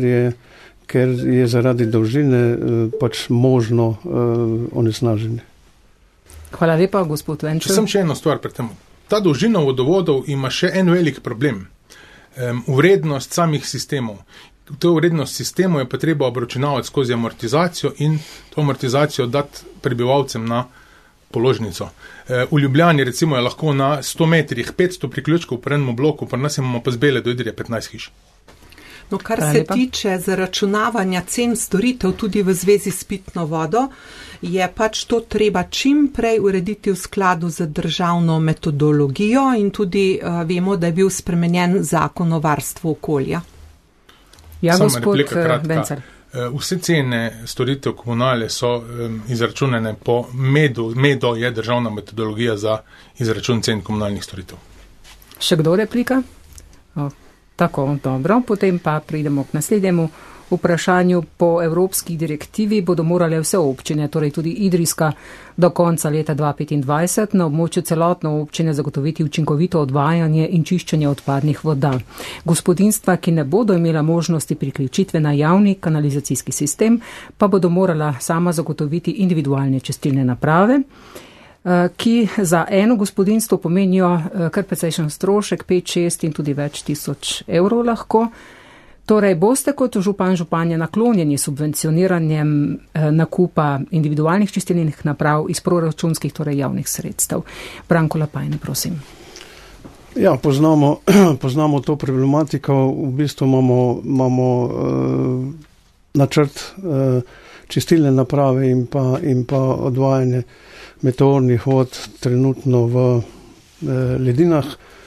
je zaradi dolžine pač možno onesnaženje. Hvala lepa, gospod Venčel. Če sem še eno stvar pred tem. Ta dolžina vodovodov ima še en velik problem. Vrednost samih sistemov. to vrednost sistemu je pa treba obračunavati skozi amortizacijo in to amortizacijo dati prebivalcem na položnico. V Ljubljani recimo je lahko na 100 metrih 500 priključkov v enem bloku, pa nas imamo pa z Bele do Idrije 15 hiš. No, kar se tiče zaračunavanja cen storitev tudi v zvezi s pitno vodo, je pač to treba čim prej urediti v skladu z državno metodologijo in tudi vemo, da je bil spremenjen zakon o varstvu okolja. Ja, gospod Bencar. Vse cene storitev komunale so izračunane po MEDO. MEDO je državna metodologija za izračun cen komunalnih storitev. Še kdo replika? Tako, dobro. Potem pa pridemo k naslednjemu vprašanju. Po evropski direktivi bodo morale vse občine, torej tudi idrijska, do konca leta 2025 na območju celotne občine zagotoviti učinkovito odvajanje in čiščenje odpadnih voda. Gospodinjstva, ki ne bodo imela možnosti priključitve na javni kanalizacijski sistem, pa bodo morala sama zagotoviti individualne čistilne naprave, ki za eno gospodinjstvo pomenijo kar precejšen strošek, 5, 6 in tudi več tisoč evrov lahko. Torej, boste kot županja naklonjeni subvencioniranjem nakupa individualnih čistilnih naprav iz proračunskih, torej javnih sredstev. Branko Lapajne, prosim. Ja, poznamo to problematiko. V bistvu imamo načrt čistilne naprave in pa odvajanje meteornih vod trenutno v Ledinah.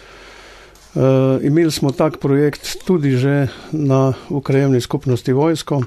Imeli smo tak projekt tudi že v krajevni skupnosti Vojsko.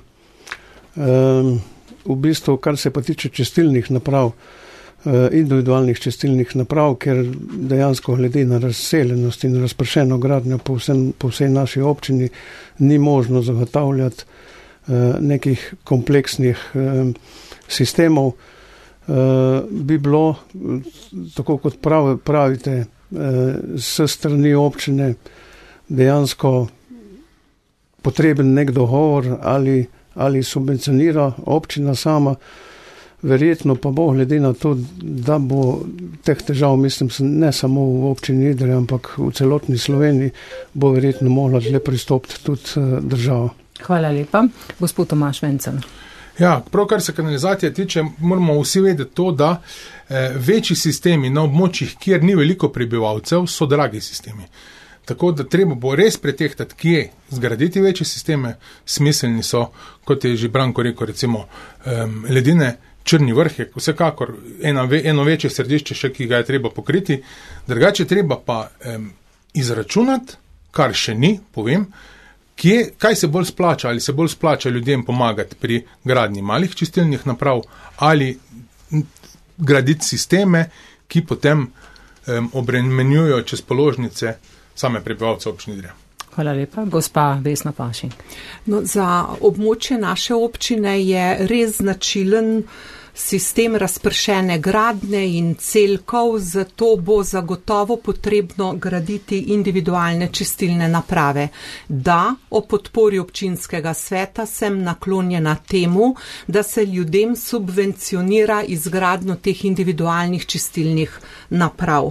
V bistvu, kar se pa tiče čistilnih naprav, individualnih čistilnih naprav, ker dejansko glede na razseljenost in razpršeno gradnjo po vsej naši občini ni možno zagotavljati nekih kompleksnih sistemov, bi bilo, tako kot pravite, s strani občine dejansko potreben nek dogovor ali subvencionira občina sama. Verjetno pa bo, glede na to, da bo teh težav, mislim, ne samo v občini Idrija, ampak v celotni Sloveniji, bo verjetno mogla tle pristopiti tudi država. Hvala lepa. Gospod Tomaž Vencel. Ja, prav kar se kanalizacije tiče, moramo vsi vedeti to, da večji sistemi na območjih, kjer ni veliko prebivalcev, so dragi sistemi. Tako da treba bo res pretehtati, kje zgraditi večje sisteme. Smiselni so, kot je že Branko rekel, recimo Ledine, Črni vrh je vsekakor eno večje središče še, ki ga je treba pokriti. Drugače treba pa izračunati, kar še ni, povem, kaj se bolj splača, ali se bolj splača ljudem pomagati pri gradnji malih čistilnih naprav ali graditi sisteme, ki potem obremenjujo čez položnice same prebivalce občine Idrija. Hvala lepa. Gospa Vesna Pašin. No, za območje naše občine je res značilen sistem razpršene gradnje in celkov, zato bo zagotovo potrebno graditi individualne čistilne naprave. Da, o podpori občinskega sveta sem naklonjena temu, da se ljudem subvencionira izgradnjo teh individualnih čistilnih naprav.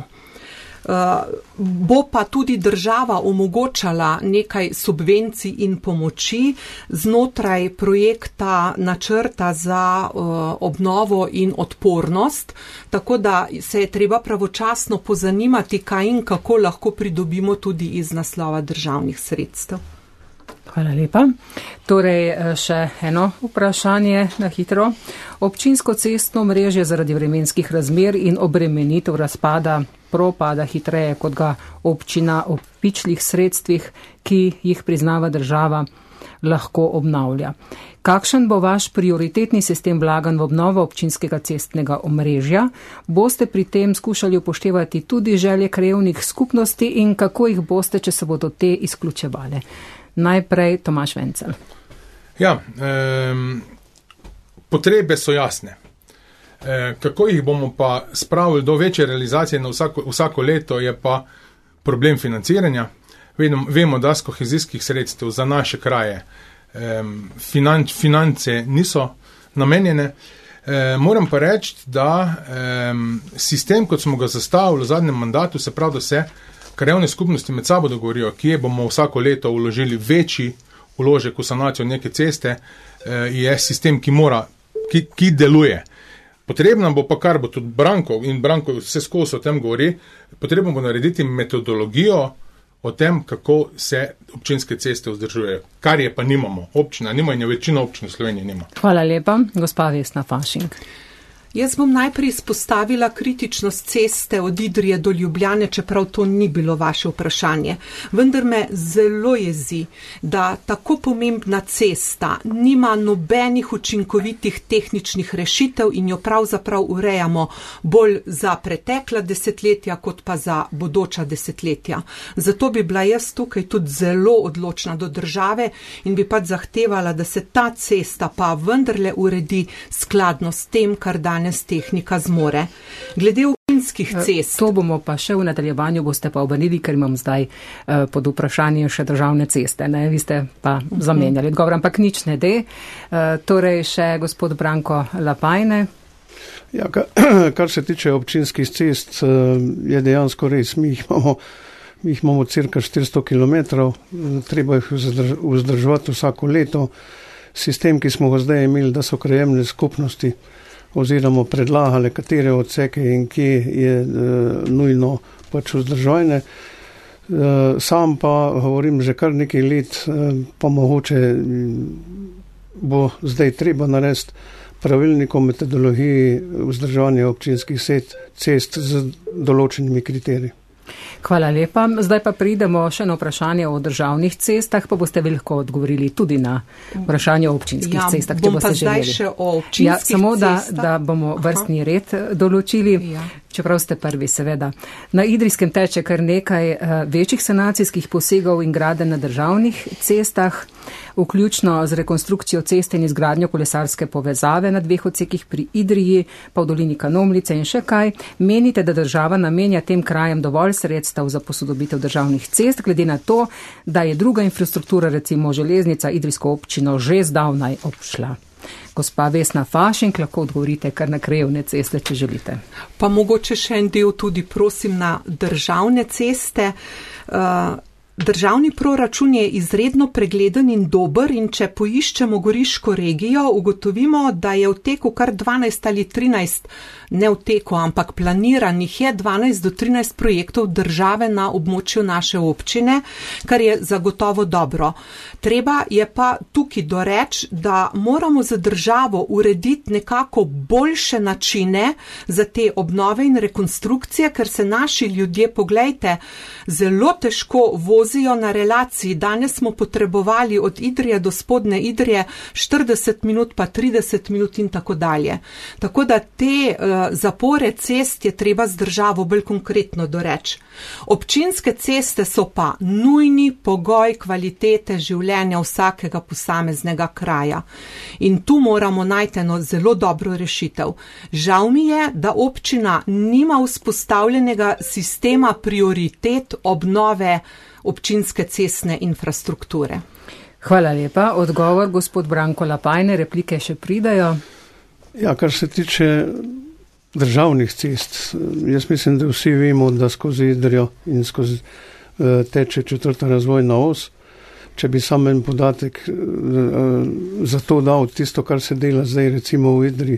Bo pa tudi država omogočala nekaj subvencij in pomoči znotraj projekta načrta za obnovo in odpornost, tako da se je treba pravočasno pozanimati, kaj in kako lahko pridobimo tudi iz naslova državnih sredstev. Hvala lepa. Torej, še eno vprašanje na hitro. Občinsko cestno mrežje zaradi vremenskih razmer in obremenitev razpada propada hitreje, kot ga občina ob pičlih sredstvih, ki jih priznava država, lahko obnavlja. Kakšen bo vaš prioritetni sistem vlaganj v obnovo občinskega cestnega omrežja? Boste pri tem skušali upoštevati tudi želje krajevnih skupnosti in kako jih boste, če se bodo te izključevale? Najprej Tomaž Vencel. Ja, potrebe so jasne. Kako jih bomo pa spravili do večje realizacije na vsako leto, je pa problem financiranja. Vemo, da z kohezijskih sredstev za naše kraje finance niso namenjene. Moram pa reči, da sistem, kot smo ga zastavili v zadnjem mandatu, se pravi, da se krajevne skupnosti med sabo dogovorijo, kje bomo vsako leto vložili večji vložek v sanacijo neke ceste, je sistem, ki deluje. Potrebno bo pa, kar bo tudi Branko vse skozi o tem govori, potrebno bo narediti metodologijo o tem, kako se občinske ceste vzdržujejo. Kar je pa nimamo. Občina nima in večina občin v Sloveniji nima. Hvala lepa, gospa Vesna Fašink. Jaz bom najprej izpostavila kritičnost ceste od Idrije do Ljubljane, čeprav to ni bilo vaše vprašanje. Vendar me zelo jezi, da tako pomembna cesta nima nobenih učinkovitih tehničnih rešitev in jo pravzaprav urejamo bolj za pretekla desetletja, kot pa za bodoča desetletja. Zato bi bila jaz tukaj tudi zelo odločna do države in bi pač zahtevala, da se ta cesta pa vendarle uredi skladno s tem, kar danes tehnika zmore. Glede občinskih cest. To bomo pa še v nadaljevanju, boste pa obrnili, ker imam zdaj pod vprašanje še državne ceste. Ne? Vi ste pa zamenjali odgovor, ampak nič ne de. Torej še gospod Branko Lapajne. Ja, kar se tiče občinskih cest, je dejansko res. Mi jih imamo cirka 400 km, treba jih vzdrževati vsako leto. Sistem, ki smo ga zdaj imeli, da so krajevne skupnosti oziroma predlagale, katere odseke in kje je nujno pač vzdrževanje. Sam pa govorim že kar nekaj let, pa mogoče bo zdaj treba narediti pravilnik o metodologiji vzdrževanja občinskih cest z določenimi kriteriji. Hvala lepa. Zdaj pa pridemo še na vprašanje o državnih cestah, pa boste veliko odgovorili tudi na vprašanje o občinskih cestah, če boste želeli. Bom pa zdaj še o občinskih samo da bomo vrstni red določili, čeprav ste prvi, seveda. Na Idrijskem teče kar nekaj večjih sanacijskih posegov in gradenj na državnih cestah, vključno z rekonstrukcijo ceste in izgradnjo kolesarske povezave na 2 odsekih pri Idriji, pa v dolini Kanomlice in še kaj. Menite, da država namenja tem krajem dovolj sredstev za posodobitev državnih cest, glede na to, da je druga infrastruktura, recimo železnica, idrijsko občino že zdavnaj obšla? Gospa Vesna Fašink, lahko odgovorite kar na krajevne ceste, če želite. Pa mogoče še en del tudi prosim na državne ceste. Državni proračun je izredno pregleden in dober in če poiščemo Goriško regijo, ugotovimo, da je v teku kar 12 ali 13, ne v teku, ampak planiranih je 12 do 13 projektov države na območju naše občine, kar je zagotovo dobro. Treba je pa tukaj doreči, da moramo za državo urediti nekako boljše načine za te obnove in rekonstrukcije, ker se naši ljudje, poglejte, zelo težko vozijo na relaciji. Danes smo potrebovali od Idrije do Spodnje Idrije 40 minut, pa 30 minut in tako dalje. Tako da te zapore cest je treba z državo bolj konkretno doreči. Občinske ceste so pa nujni pogoj kvalitete življenja vsakega posameznega kraja. In tu moramo najti eno zelo dobro rešitev. Žal mi je, da občina nima vzpostavljenega sistema prioritet obnove občinske cestne infrastrukture. Hvala lepa. Odgovor, gospod Branko Lapajne, replike še pridajo. Ja, kar se tiče državnih cest, jaz mislim, da vsi vemo, da skozi Idrijo in skozi teče 4. razvojna os. Če bi sam en podatek za to dal, tisto, kar se dela zdaj recimo v Idriji,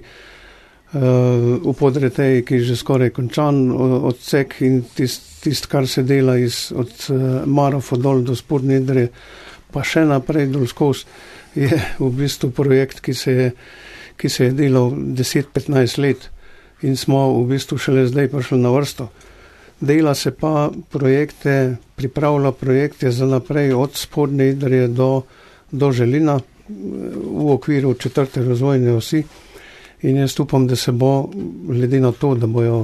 v Podreteji, ki je že skoraj končan odsek in tist, kar se dela od Marofa dol do Spodnje Idrije, pa še naprej dol skozi, je v bistvu projekt, ki se je delal 10-15 let in smo v bistvu šele zdaj prišli na vrsto. Dela se pa pripravlja projekte za naprej od Spodnje Idrije do Želina v okviru 4. razvojne osi. In jaz upam, da se bo, glede na to, da bojo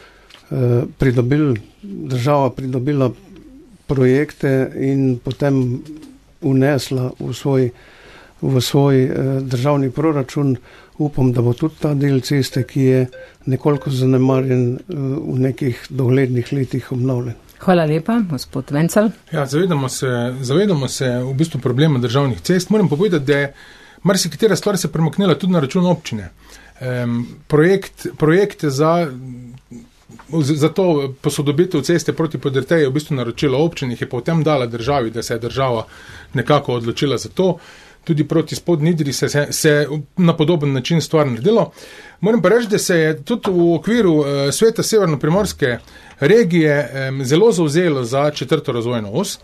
država pridobila projekte in potem unesla v svoj državni proračun, upam, da bo tudi ta del ceste, ki je nekoliko zanemarjen, v nekih doglednih letih obnovljen. Hvala lepa, gospod Vencel. Ja, zavedamo se v bistvu problema državnih cest. Moram povedati, da je marsikatera stvar se premaknila tudi na račun občine. Projekte za za to posodobitev ceste proti Podrteji v bistvu naročilo občini, je potem dala državi, da se je država nekako odločila za to. Tudi proti Spodnji Idriji se na podoben način stvar naredilo. Moram pa reči, da se je tudi v okviru sveta Severno-Primorske regije zelo zavzelo za 4. razvojno os.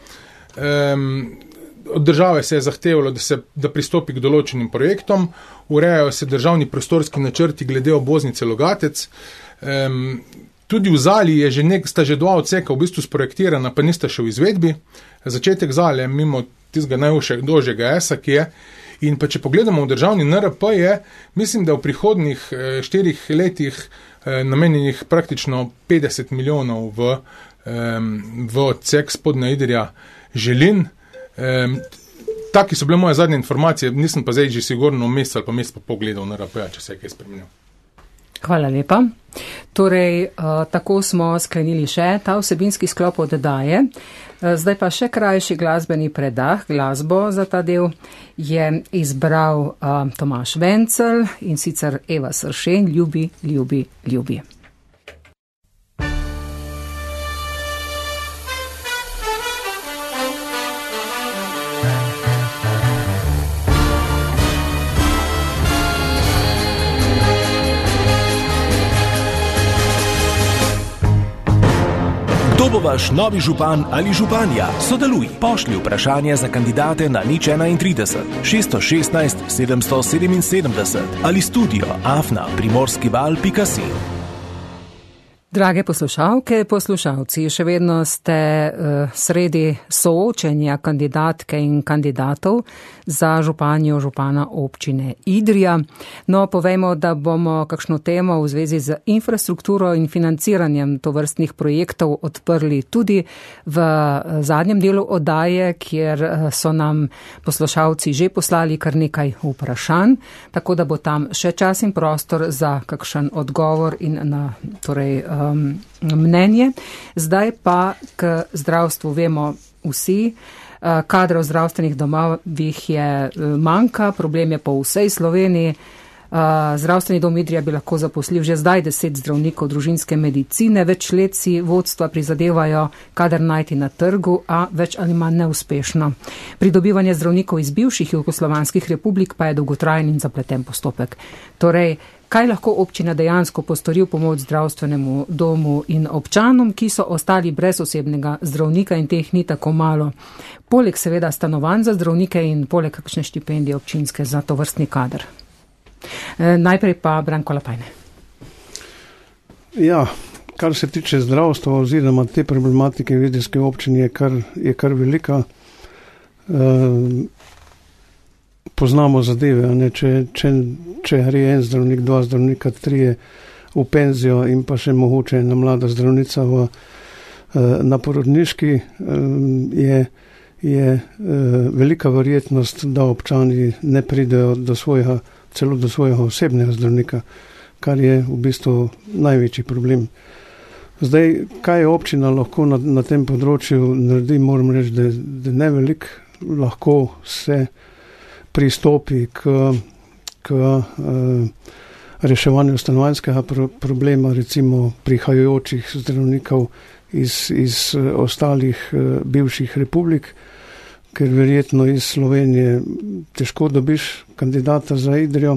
Od države se je zahtevalo, da pristopi k določenim projektom, urejajo se državni prostorski načrti glede obvoznice Logatec. Tudi v Zali sta že 2 odseka v bistvu sprojektirana, pa nista še v izvedbi. Začetek Zale mimo tistega najožjega S-a, ki je. In pa če pogledamo v državni NRP mislim, da v prihodnih 4 letih namenjenih praktično 50 milijonov v odsek Spodnja Idrija Želin. Taki so bile moje zadnje informacije, nisem pa zdaj že sigurno mesec ali pa mesec pa pogledal NRP, če se je kaj spremenil. Hvala lepa. Torej, tako smo sklenili še ta vsebinski sklop oddaje. Zdaj pa še krajši glasbeni predah. Glasbo za ta del je izbral Tomaž Vencel in sicer Eva Sršen, Ljubi, ljubi, ljubi. Kdo bo vaš novi župan ali županja? Sodeluj, pošlji vprašanje za kandidate na 031 616 777 ali studio@primorskival.si. Drage poslušalke, poslušalci, še vedno ste sredi soočenja kandidatke in kandidatov za županjo župana občine Idrija. No, povejmo, da bomo kakšno temo v zvezi z infrastrukturo in financiranjem tovrstnih projektov odprli tudi v zadnjem delu oddaje, kjer so nam poslušalci že poslali kar nekaj vprašanj, tako da bo tam še čas in prostor za kakšen odgovor in na mnenje. Zdaj pa k zdravstvu vemo vsi. Kadra v zdravstvenih domovih je manjka, problem je po vsej Sloveniji. Zdravstveni dom Idrija bi lahko zaposlil že zdaj 10 zdravnikov družinske medicine, več let si vodstva prizadevajo kader najti na trgu, a več ali manj neuspešno. Pridobivanje zdravnikov iz bivših jugoslovanskih republik pa je dolgotrajen in zapleten postopek. Torej, kaj lahko občina dejansko postori v pomoč zdravstvenemu domu in občanom, ki so ostali brez osebnega zdravnika in teh ni tako malo. Poleg seveda stanovanj za zdravnike in poleg kakšne štipendije občinske za to vrstni kader. Najprej pa Branko Lapajne. Ja, kar se tiče zdravstva oziroma te problematike v idrijski občini je kar velika. Poznamo zadeve, če gre en zdravnik, 2 zdravnika, 3 v penzijo in pa še mogoče ena mlada zdravnica na porodniški, je velika verjetnost, da občani ne pridejo celo do svojega osebnega zdravnika, kar je v bistvu največji problem. Zdaj, kaj občina lahko na tem področju naredi, moram reči, da ne veliko, lahko se pristopi k reševanju stanovanjskega problema, recimo prihajajočih zdravnikov iz ostalih bivših republik, ker verjetno iz Slovenije težko dobiš kandidata za Idrijo.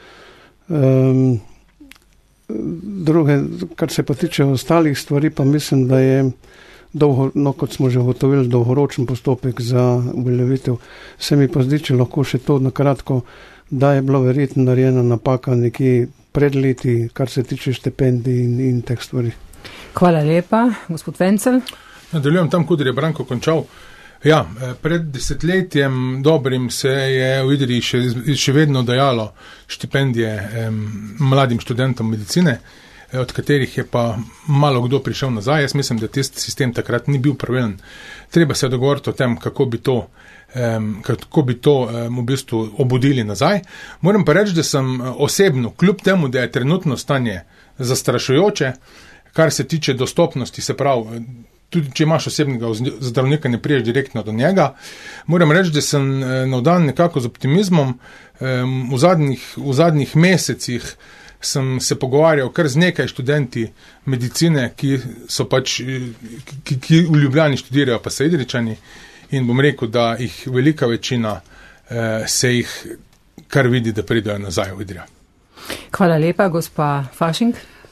Druge, kar se pa tiče ostalih stvari, pa mislim, da je kot smo že ugotovili, dolgoročen postopek za uveljavitev. Se mi pa zdi, če lahko še to na kratko, da je bila verjetno narejena napaka nekje pred leti, kar se tiče štipendij in teh stvari. Hvala lepa, gospod Vencel. Nadaljujem tam, kjer je Branko končal. Ja, pred desetletjem dobrim se je v Idriji še vedno dajalo štipendije mladim študentom medicine, od katerih je pa malo kdo prišel nazaj. Jaz mislim, da tisti sistem takrat ni bil pravilen. Treba se dogovoriti o tem, kako bi to v bistvu obudili nazaj. Moram pa reči, da sem osebno, kljub temu, da je trenutno stanje zastrašujoče, kar se tiče dostopnosti, se pravi, tudi če imaš osebnega zdravnika, ne priješ direktno do njega. Moram reči, da sem navdan nekako z optimizmom. V zadnjih mesecih sem se pogovarjal kar z nekaj študenti medicine, ki so pač, ki v Ljubljani študirajo, pa so Idrijčani, in bom rekel, da jih velika večina se jih kar vidi, da pridejo nazaj v Idrijo. Hvala lepa, gospa Fašing.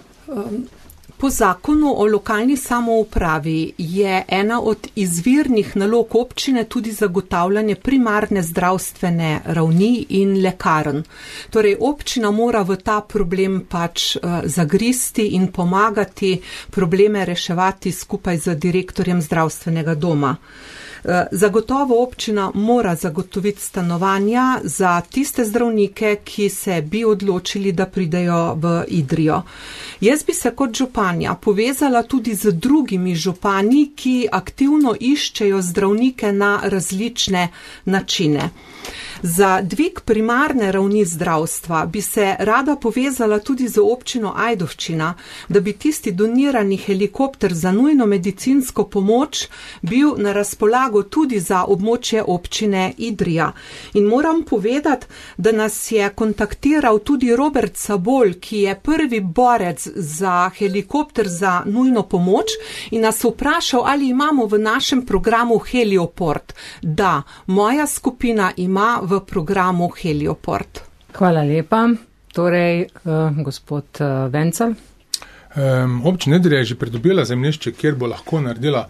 Po zakonu o lokalni samoupravi je ena od izvirnih nalog občine tudi zagotavljanje primarne zdravstvene ravni in lekarn. Torej, občina mora v ta problem pač zagristi in pomagati probleme reševati skupaj z direktorjem zdravstvenega doma. Zagotovo občina mora zagotoviti stanovanja za tiste zdravnike, ki se bi odločili, da pridejo v Idrijo. Jaz bi se kot županja povezala tudi z drugimi župani, ki aktivno iščejo zdravnike na različne načine. Za dvig primarne ravni zdravstva bi se rada povezala tudi z občino Ajdovščina, da bi tisti donirani helikopter za nujno medicinsko pomoč bil na razpolago tudi za območje občine Idrija. In moram povedati, da nas je kontaktiral tudi Robert Sabol, ki je prvi borec za helikopter za nujno pomoč in nas vprašal, ali imamo v našem programu Helioport. Da, moja skupina ima v programu Helioport. Hvala lepa. Torej, gospod Vencel. Občina Idrija je že pridobila zemljišče, kjer bo lahko naredila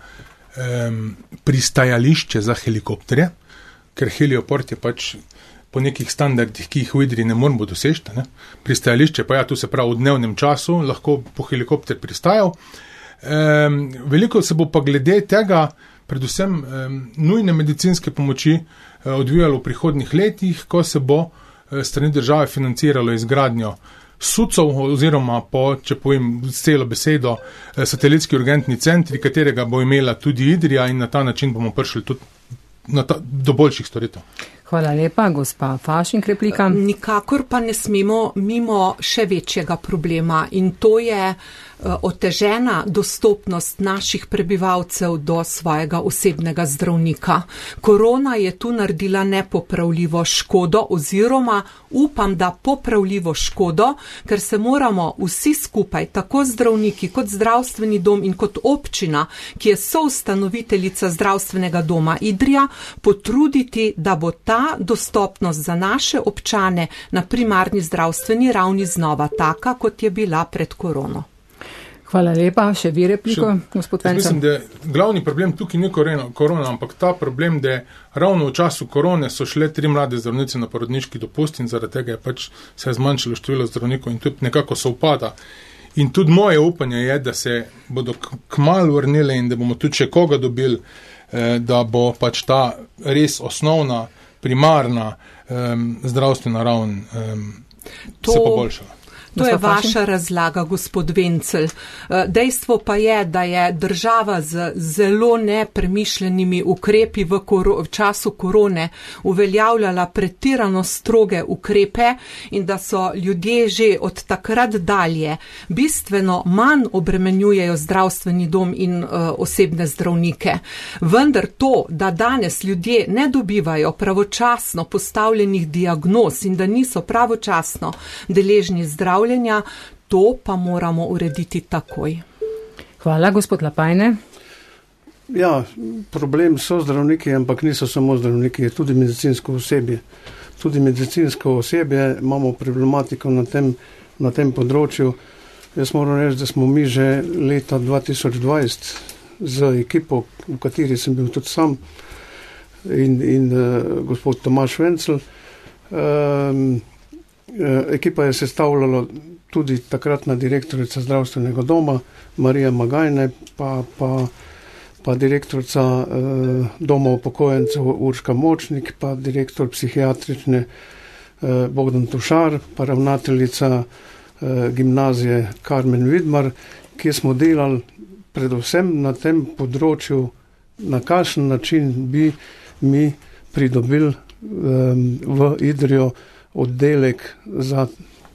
pristajališče za helikopterje, ker Helioport je pač po nekih standardih, ki jih v Idriji ne moramo doseči. Pristajališče pa tu se pravi v dnevnem času, lahko po helikopter pristajal. Veliko se bo pa glede tega, predvsem nujne medicinske pomoči, odvijalo v prihodnjih letih, ko se bo strani države financiralo izgradnjo SUC-ov oziroma če povem celo besedo, satelitski urgentni centri, katerega bo imela tudi Idrija in na ta način bomo prišli tudi do boljših storitev. Hvala lepa, gospa Fašing, replika. Nikakor pa ne smemo mimo še večjega problema in to je otežena dostopnost naših prebivalcev do svojega osebnega zdravnika. Korona je tu naredila nepopravljivo škodo oziroma upam, da popravljivo škodo, ker se moramo vsi skupaj, tako zdravniki kot zdravstveni dom in kot občina, ki je soustanoviteljica zdravstvenega doma Idrija, potruditi, da bo ta dostopnost za naše občane na primarni zdravstveni ravni znova taka, kot je bila pred korono. Hvala lepa. Še vi repliko, gospod Vencel? Mislim, da glavni problem tukaj ni korona, ampak ta problem, da ravno v času korone so šle 3 mlade zdravnice na porodniški dopust in zaradi tega je pač se je zmanjšalo število zdravnikov in tudi nekako se upada. In tudi moje upanje je, da se bodo kmalu vrnile in da bomo tudi še koga dobili, da bo pač ta res osnovna, primarna zdravstvena raven se poboljšala. To je vaša razlaga, gospod Vencel. Dejstvo pa je, da je država z zelo nepremišljenimi ukrepi v času korone uveljavljala pretirano stroge ukrepe in da so ljudje že od takrat dalje bistveno manj obremenjujejo zdravstveni dom in osebne zdravnike. Vendar to, da danes ljudje ne dobivajo pravočasno postavljenih diagnoz in da niso pravočasno deležni zdravljenja, to pa moramo urediti takoj. Hvala, gospod Lapajne. Ja, problem so zdravniki, ampak niso samo zdravniki, je tudi medicinsko osebje. Tudi medicinsko osebje imamo problematiko na tem področju. Jaz moram reči, da smo mi že leta 2020 z ekipo, v kateri sem bil tudi sam in gospod Tomaž Vencel, ekipa je sestavljala tudi takratna direktorica zdravstvenega doma Marija Magajne, pa direktorica doma upokojencev Urška Močnik, pa direktor psihiatrične Bogdan Tušar, pa ravnateljica gimnazije Karmen Vidmar, ki smo delali predvsem na tem področju, na kakšen način bi mi pridobili v Idrijo oddelek za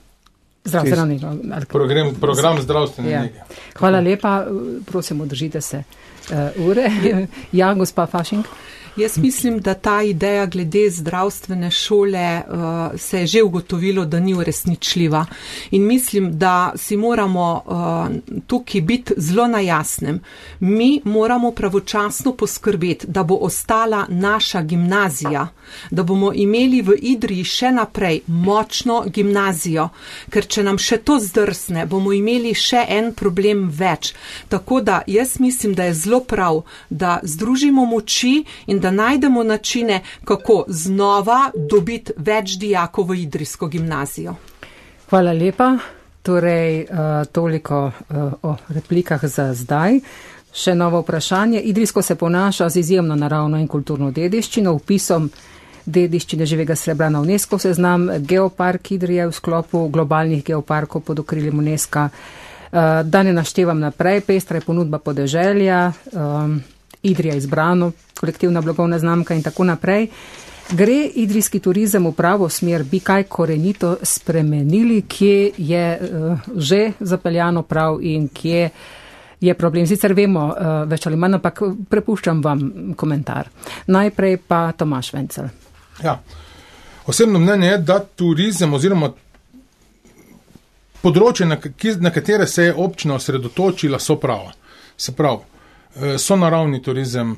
program zdravstvene nege. Hvala lepa, prosim, držite se ure. Ja, gospa Fašing. Jaz mislim, da ta ideja glede zdravstvene šole se je že ugotovilo, da ni uresničljiva. In mislim, da si moramo tukaj biti zelo na jasnem. Mi moramo pravočasno poskrbeti, da bo ostala naša gimnazija, da bomo imeli v Idriji še naprej močno gimnazijo, ker če nam še to zdrsne, bomo imeli še en problem več. Tako da jaz mislim, da je zelo prav, da združimo moči in da najdemo načine, kako znova dobiti več dijakov v idrijsko gimnazijo. Hvala lepa. Torej, toliko o replikah za zdaj. Še novo vprašanje. Idrijsko se ponaša z izjemno naravno in kulturno dediščino, vpisom dediščine živega srebra na UNESCO seznam. Geopark Idrije v sklopu globalnih geoparkov pod okriljem UNESCO. Da ne naštevam naprej, pestra je ponudba podeželja, Idrija izbrano, kolektivna blagovna znamka in tako naprej. Gre idrijski turizem v pravo smer, bi kaj korenito spremenili, kje je že zapeljano prav in kje je problem. Sicer vemo več ali manj, ampak prepuščam vam komentar. Najprej pa Tomaž Vencel. Ja, osebno mnenje je, da turizem oziroma področje, na katere se je občina osredotočila, so prava. Se pravi, so naravni turizem,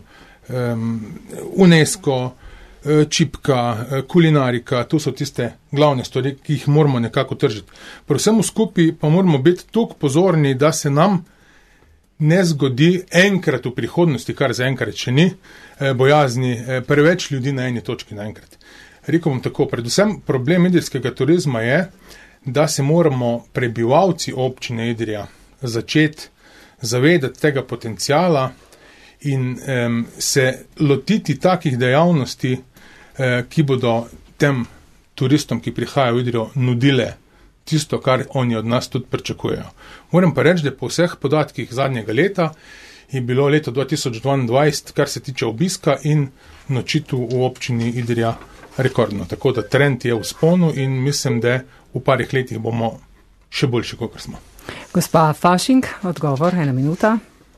UNESCO, čipka, kulinarika, tu so tiste glavne stvari, ki jih moramo nekako tržiti. Pri vsemu skupaj pa moramo biti toliko pozorni, da se nam ne zgodi enkrat v prihodnosti, kar zaenkrat še ni, bojazni preveč ljudi na eni točki naenkrat. Rekel bom tako, predvsem problem idrijskega turizma je, da se moramo prebivalci občine Idrija začeti zavedati tega potencijala in se lotiti takih dejavnosti, ki bodo tem turistom, ki prihajajo v Idrijo, nudile tisto, kar oni od nas tudi pričakujejo. Moram pa reči, da po vseh podatkih zadnjega leta je bilo leto 2022, kar se tiče obiska in nočitev v občini Idrija rekordno. Tako da trend je v vzponu in mislim, da v parih letih bomo še boljši, kot smo. Gospa Fašink, odgovor, 1 minuta.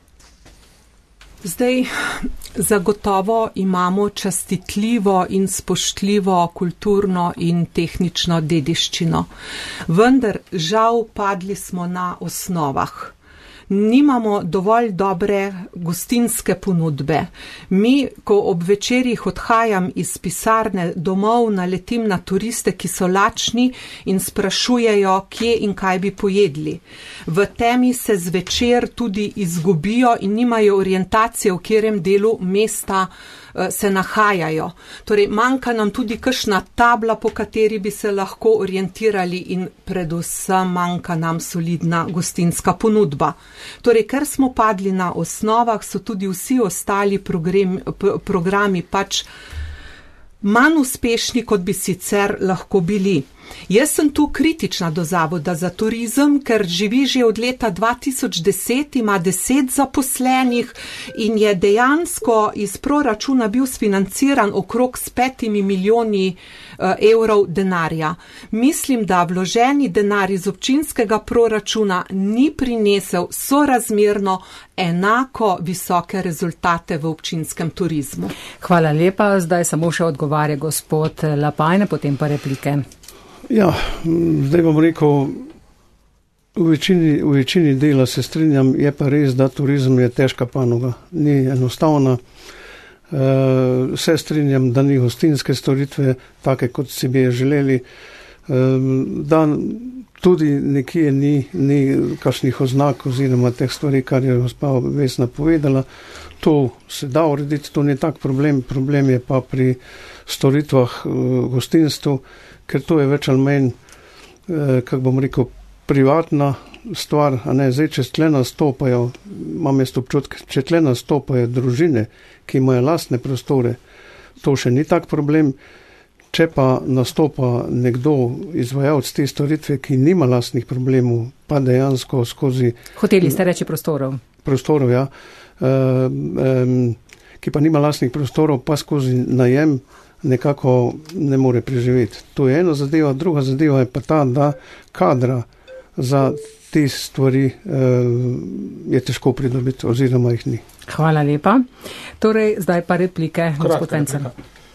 Zdaj, zagotovo imamo častitljivo in spoštljivo kulturno in tehnično dediščino. Vendar, žal, padli smo na osnovah. Nimamo dovolj dobre gostinske ponudbe. Mi, ko ob večerjih odhajam iz pisarne domov, naletim na turiste, ki so lačni in sprašujejo, kje in kaj bi pojedli. V temi se zvečer tudi izgubijo in nimajo orientacije, v katerem delu mesta se nahajajo. Torej, manjka nam tudi kakšna tabla, po kateri bi se lahko orientirali in predvsem manjka nam solidna gostinska ponudba. Torej, ker smo padli na osnovah, so tudi vsi ostali programi pač manj uspešni, kot bi sicer lahko bili. Jaz sem tu kritična do Zavoda za turizem, ker živi že od leta 2010, ima 10 zaposlenih in je dejansko iz proračuna bil sfinanciran okrog s 5 milijoni evrov denarja. Mislim, da vloženi denar iz občinskega proračuna ni prinesel sorazmerno enako visoke rezultate v občinskem turizmu. Hvala lepa, zdaj samo še odgovarja gospod Lapajne, potem pa replike. Ja, zdaj bom rekel, v večini dela se strinjam, je pa res, da turizem je težka panoga, ni enostavna. Se strinjam, da ni gostinske storitve take, kot si bi je želeli, da tudi nekje ni kakšnih oznak oziroma teh stvari, kar je gospa Vesna povedala. To se da urediti, to ni tak problem. Problem je pa pri storitvah gostinstvu, ker to je več ali manj, kako bom rekel, privatna stvar, a ne, zdaj, če tle nastopajo, imam jaz občutek, če tle nastopajo družine, ki imajo lastne prostore, to še ni tak problem. Če pa nastopa nekdo, izvajalec te storitve, ki nima lastnih problemov, pa dejansko skozi... Hoteli ste reči prostorov. Prostorov, ja. Ki pa nima lastnih prostorov, pa skozi najem nekako ne more preživeti. To je ena zadeva, druga zadeva je pa ta, da kadra za te stvari je težko pridobiti oziroma jih ni. Hvala lepa. Torej, zdaj pa replike, gospod Pencer.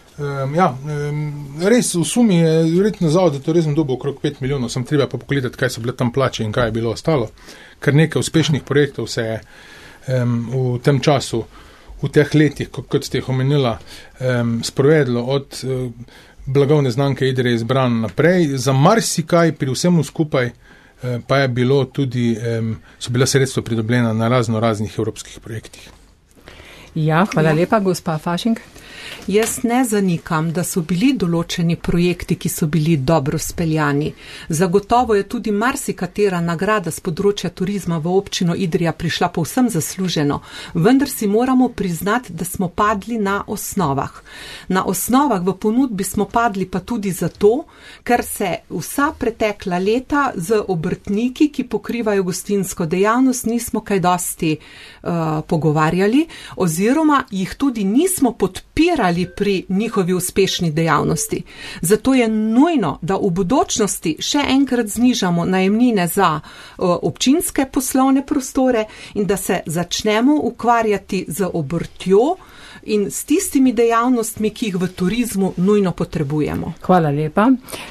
Res v sumi je verjetno Zavod za turizem dobil okrog 5 milijonov, sem treba pa pogledati, kaj so bile tam plače in kaj je bilo ostalo. Ker nekaj uspešnih projektov se je v tem času, v teh letih, kot ste jih omenila, sprovedlo od blagovne znamke Idrija Izbrana naprej. Za marsikaj pri vsemu skupaj pa je bilo tudi, so bila sredstva pridobljena na raznih evropskih projektih. Ja, hvala lepa, gospa Fašink. Jaz ne zanikam, da so bili določeni projekti, ki so bili dobro speljani. Zagotovo je tudi marsikatera nagrada z področja turizma v občino Idrija prišla povsem zasluženo, vendar si moramo priznati, da smo padli na osnovah. Na osnovah v ponudbi smo padli pa tudi zato, ker se vsa pretekla leta z obrtniki, ki pokrivajo gostinsko dejavnost, nismo kaj dosti pogovarjali oziroma jih tudi nismo podpirali pri njihovi uspešni dejavnosti. Zato je nujno, da v bodočnosti še enkrat znižamo najemnine za občinske poslovne prostore in da se začnemo ukvarjati z obrtjo in s tistimi dejavnostmi, ki jih v turizmu nujno potrebujemo. Hvala lepa.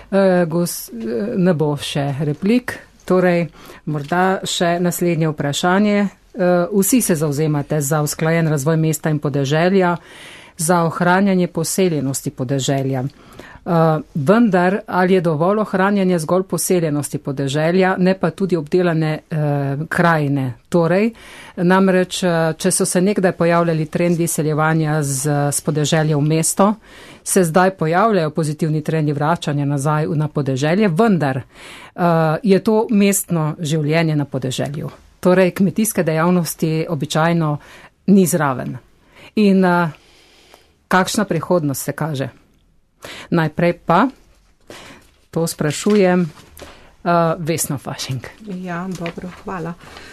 Ne bo še replik, torej morda še naslednje vprašanje. Vsi se zavzemate za usklajen razvoj mesta in podeželja, za ohranjanje poseljenosti podeželja. Vendar, ali je dovolj ohranjanje zgolj poseljenosti podeželja, ne pa tudi obdelane krajine? Torej, namreč, če so se nekdaj pojavljali trendi seljevanja z podeželja v mesto, se zdaj pojavljajo pozitivni trendi vračanja nazaj na podeželje, vendar je to mestno življenje na podeželju. Torej, kmetijske dejavnosti običajno ni zraven. In kakšna prihodnost se kaže? Najprej pa to sprašujem Vesno Fašink. Ja, dobro, hvala.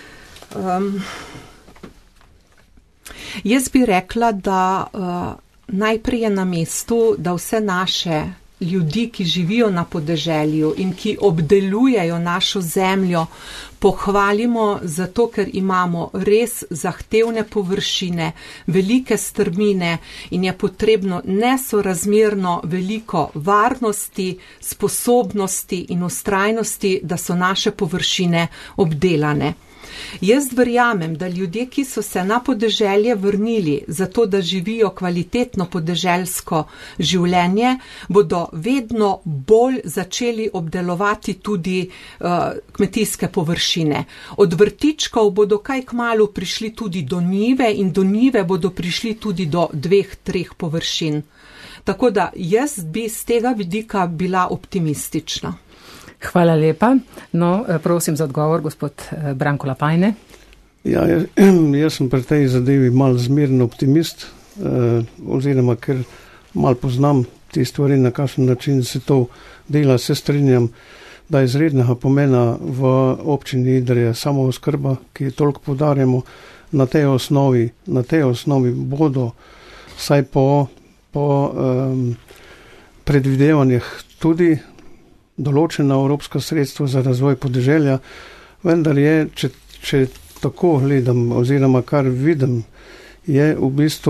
Jaz bi rekla, da najprej je na mestu, da vse naše ljudi, ki živijo na podeželju in ki obdelujejo našo zemljo, pohvalimo zato, ker imamo res zahtevne površine, velike strmine in je potrebno nesorazmerno veliko varnosti, sposobnosti in ustrajnosti, da so naše površine obdelane. Jaz verjamem, da ljudje, ki so se na podeželje vrnili zato, da živijo kvalitetno podeželsko življenje, bodo vedno bolj začeli obdelovati tudi kmetijske površine. Od vrtičkov bodo kaj kmalu prišli tudi do njive in do njive bodo prišli tudi do 2-3 površin. Tako da jaz bi z tega vidika bila optimistična. Hvala lepa. No, prosim za odgovor, gospod Branko Lapajne. Ja, jaz sem pri tej zadevi mal zmeren optimist, oziroma ker mal poznam te stvari, na kakšen način se to dela, se strinjam, da je izrednega pomena v občini Idrija samooskrba, ki je toliko poudarjamo, na tej osnovi bodo vsaj po predvidevanjih tudi določena evropska sredstva za razvoj podeželja, vendar je, če tako gledam oziroma kar vidim, je v bistvu,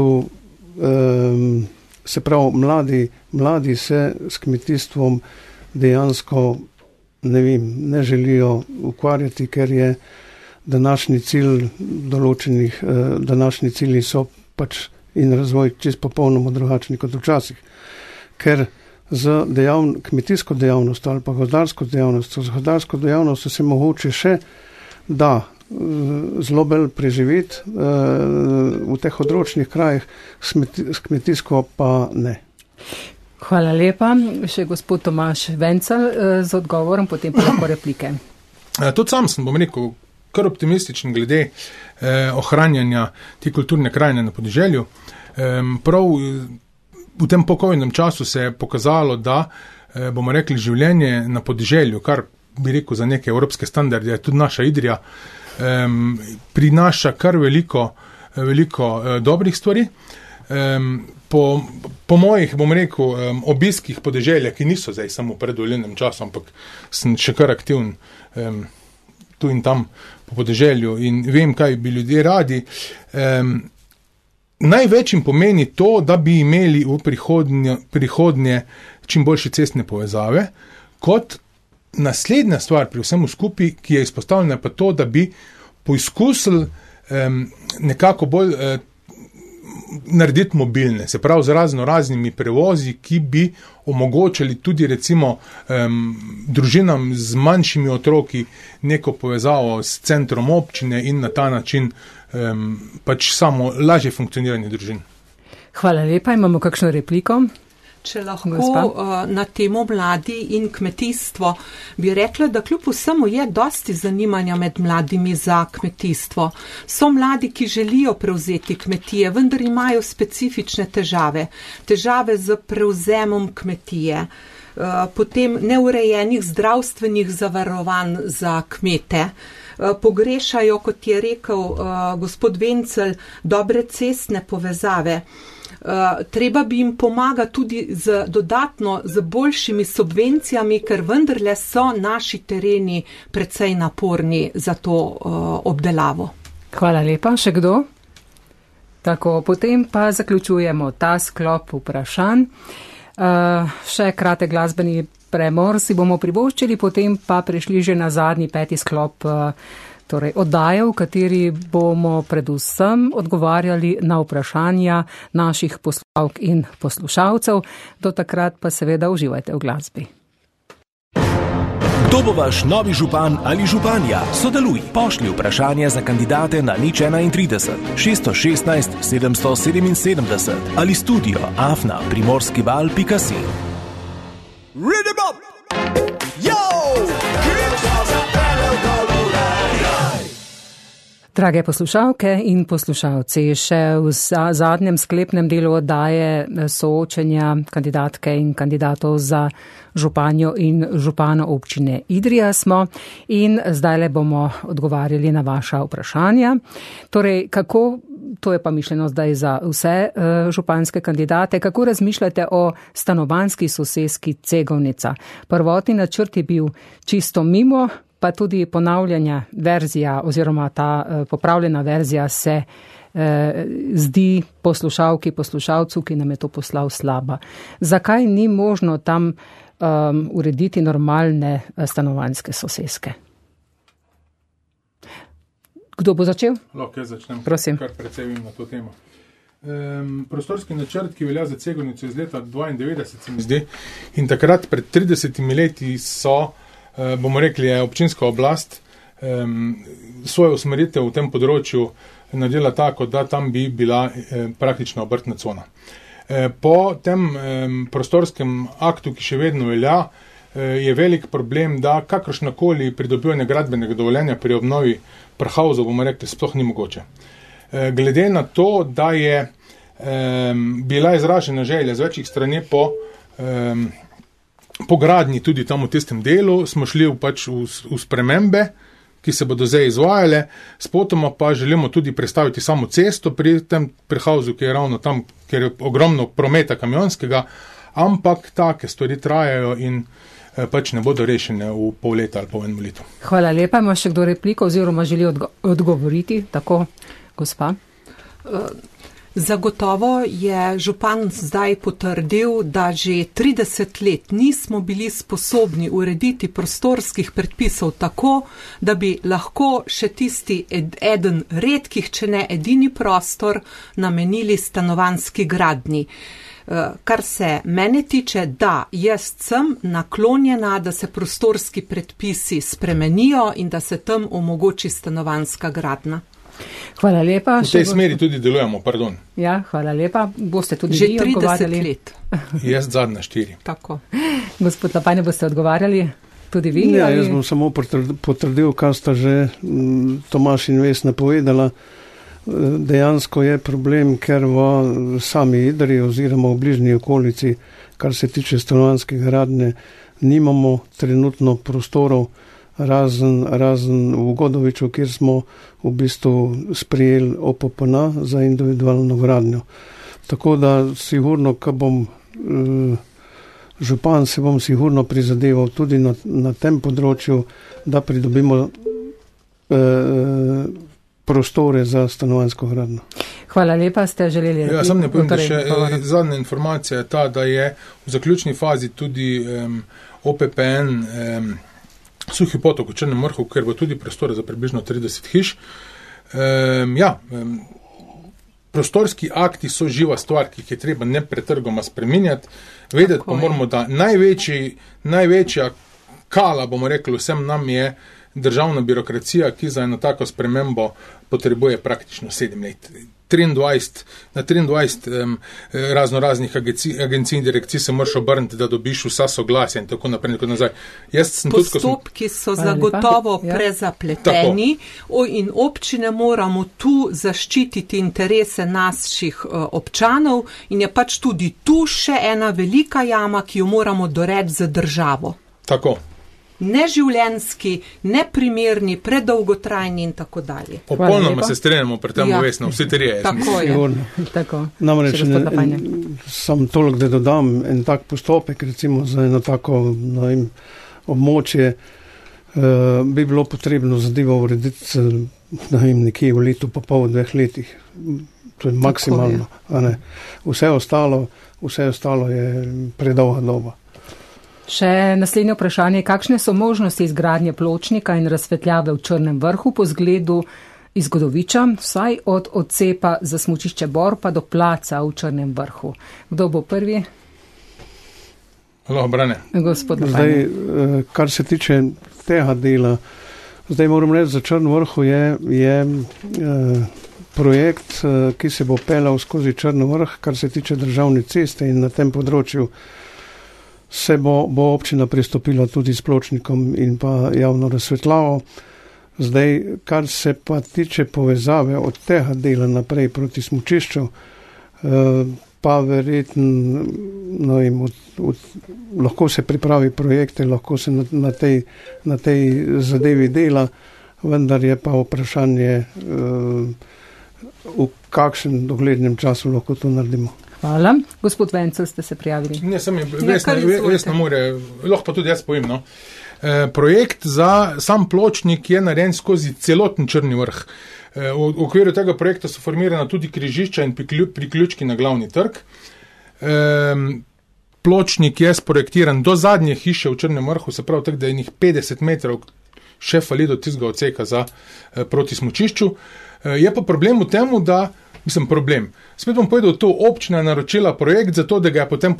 se pravi, mladi se s kmetijstvom dejansko, ne želijo ukvarjati, ker je današnji cilji so pač in razvoj čisto popolnoma drugačni kot včasih, ker z kmetijsko dejavnost ali pa gozdarsko dejavnost se mogoče še da zelo bolj preživeti v teh odročnih krajih, s kmetijsko pa ne. Hvala lepa. Še gospod Tomaž Vencelj z odgovorom, potem pa lahko replike. Tudi sam sem, bom rekel, kar optimističen glede ohranjanja te kulturne krajine na podeželju. Prav v tem pokojnem času se je pokazalo, da, bomo rekli, življenje na podeželju, kar bi rekel za neke evropske standarde, tudi naša Idrija, prinaša kar veliko dobrih stvari. Po mojih, bom rekel, obiskih podeželja, ki niso zdaj samo pred volilnim časom, ampak sem še kar aktiven, tu in tam po podeželju in vem, kaj bi ljudje radi. Največ jim pomeni to, da bi imeli v prihodnje čim boljše cestne povezave, kot naslednja stvar pri vsemu skupaj, ki je izpostavljena, pa to, da bi poizkusili nekako bolj narediti mobilne, se pravi z raznimi prevozi, ki bi omogočali tudi recimo družinam z manjšimi otroki neko povezavo s centrom občine in na ta način pač samo lažje funkcioniranje družin. Hvala lepa, imamo kakšno repliko? Če lahko na temo mladi in kmetijstvo, bi rekla, da kljub vsemu je dosti zanimanja med mladimi za kmetijstvo. So mladi, ki želijo prevzeti kmetije, vendar imajo specifične težave. Težave z prevzemom kmetije, potem neurejenih zdravstvenih zavarovanj za kmete. Pogrešajo, kot je rekel gospod Vencel, dobre cestne povezave. Treba bi jim pomagati tudi z boljšimi subvencijami, ker vendarle so naši tereni precej naporni za to obdelavo. Hvala lepa. Še kdo? Tako, potem pa zaključujemo ta sklop vprašanj. Še kratek glasbeni premor si bomo privoščili, potem pa prišli že na zadnji 5. sklop torej oddaje, v kateri bomo predvsem odgovarjali na vprašanja naših poslušalk in poslušalcev. Do takrat pa seveda uživajte v glasbi. Kdo bo vaš novi župan ali županja? Sodeluj, pošlji vprašanja za kandidate na 031 616 777 ali studio@primorskival.si. Rhythm up! Yo! Drage poslušalke in poslušalci, še v zadnjem sklepnem delu oddaje soočenja kandidatke in kandidatov za županjo in župana občine Idrija smo in zdajle bomo odgovarjali na vaša vprašanja. Torej, to je pa mišljeno zdaj za vse županske kandidate, kako razmišljate o stanovanjski soseski Cegovnica? Prvotni načrt je bil čisto mimo, pa tudi ponavljanja verzija oziroma ta popravljena verzija se zdi poslušalcu, ki nam je to poslal, slaba. Zakaj ni možno tam urediti normalne stanovanjske soseske? Kdo bo začel? Lahko jaz začnem. Prosim. Kar precej vem na to temo. Prostorski načrt, ki velja za Cegovnico iz leta 92, se mi zdi, in takrat pred 30 leti so, bomo rekli, je občinska oblast svojo usmeritev v tem področju naredila tako, da tam bi bila praktična obrtna cona. Po tem prostorskem aktu, ki še vedno velja, je velik problem, da kakršnakoli pridobivanje gradbenega dovoljenja pri obnovi prahauzov, bomo rekli, sploh ni mogoče. Glede na to, da je bila izražena želja z večjih strani po gradnji tudi tam v tistem delu, smo šli v spremembe, ki se bodo zdaj izvajale, spotoma pa želimo tudi predstaviti samo cesto pri tem prehauzu, ki je ravno tam, kjer je ogromno prometa kamionskega, ampak take stvari trajajo in pač ne bodo rešene v pol leta ali po enem letu. Hvala lepa. Ima še kdo repliko oziroma želi odgovoriti? Tako, gospa. Zagotovo je župan zdaj potrdil, da že 30 let nismo bili sposobni urediti prostorskih predpisov tako, da bi lahko še tisti eden redkih, če ne edini prostor, namenili stanovanjski gradnji. Kar se mene tiče, da jaz sem naklonjena, da se prostorski predpisi spremenijo in da se tam omogoči stanovanjska gradnja. Hvala lepa. V tej smeri tudi delujemo, pardon. Ja, hvala lepa. Boste tudi že vi 30 odgovarjali? Let. Jaz zadnja 4. Tako. Gospod Lapajne, boste odgovarjali? Tudi vi? Ja, jaz bom samo potrdil, kar sta že Tomaž in Vesna povedala. Dejansko je problem, ker v sami Idriji oziroma v bližnji okolici, kar se tiče stanovanjske gradnje, nimamo trenutno prostorov, razen v Godoviču, kjer smo v bistvu sprijeli OPPN za individualno gradnjo. Tako da sigurno, ko bom župan, se bom sigurno prizadeval tudi na tem področju, da pridobimo prostore za stanovanjsko gradnjo. Hvala lepa, ste želeli reči. Ja, sam ne povem, da še zadnja informacija je ta, da je v zaključni fazi tudi OPPN Suhi potok v Črnem vrhu, ker bo tudi prostore za približno 30 hiš. Prostorski akti so živa stvar, ki jih je treba nepretrgoma spreminjati. Vedeti pa moramo, da največja kala, bomo rekli, vsem nam je državna birokracija, ki za eno tako spremembo potrebuje praktično 7 let. Na 23 raznih agencij in direkcij se moraš obrniti, da dobiš vsa soglasja in tako naprej in tako nazaj. Postopki so zagotovo prezapleteni in občine moramo tu zaščititi interese naših občanov in je pač tudi tu še ena velika jama, ki jo moramo doreči za državo. Tako. Neživljenjski, neprimerni, predolgotrajni in tako dalje. Popolnoma se strenjamo pri tem uvesno, vsi trije. Tako je. Tako. Namreč sam toliko, da dodam en tak postopek, recimo za eno tako območje, bi bilo potrebno zadevo urediti nekje v letu pa pol, 2 letih. To je maksimalno. Vse ostalo je predolga doba. Še naslednje vprašanje, kakšne so možnosti izgradnje pločnika in razsvetljave v Črnem vrhu po zgledu iz Godoviča, vsaj od odcepa za smučišče Bor pa do placa v Črnem vrhu? Kdo bo prvi? Lahko Brane. Gospod Zdaj, kar se tiče tega dela, zdaj moram reči, za Črn vrhu je projekt, ki se bo pelal skozi Črn vrh, kar se tiče državne ceste in na tem področju se bo občina pristopila tudi s pločnikom in pa javno razsvetljavo. Zdaj, kar se pa tiče povezave od tega dela naprej proti smučišču, pa verjetno lahko se pripravi projekte, lahko se na tej zadevi dela, vendar je pa vprašanje, v kakšnem doglednem času lahko to naredimo. Hvala. Gospod Vencel, ste se prijavili. Ne, sem Vesna more, lahko pa tudi jaz povem. Projekt za sam pločnik je narejen skozi celoten Črni vrh. V okviru tega projekta so formirana tudi križišča in priključki na glavni trg. Pločnik je sprojektiran do zadnje hiše v Črnem vrhu, se pravi tako, da je njih 50 metrov še fali do tistega odseka proti smučišču. Je pa problem v temu, da Spet bom povedal, to občina je naročila projekt za to, da ga je potem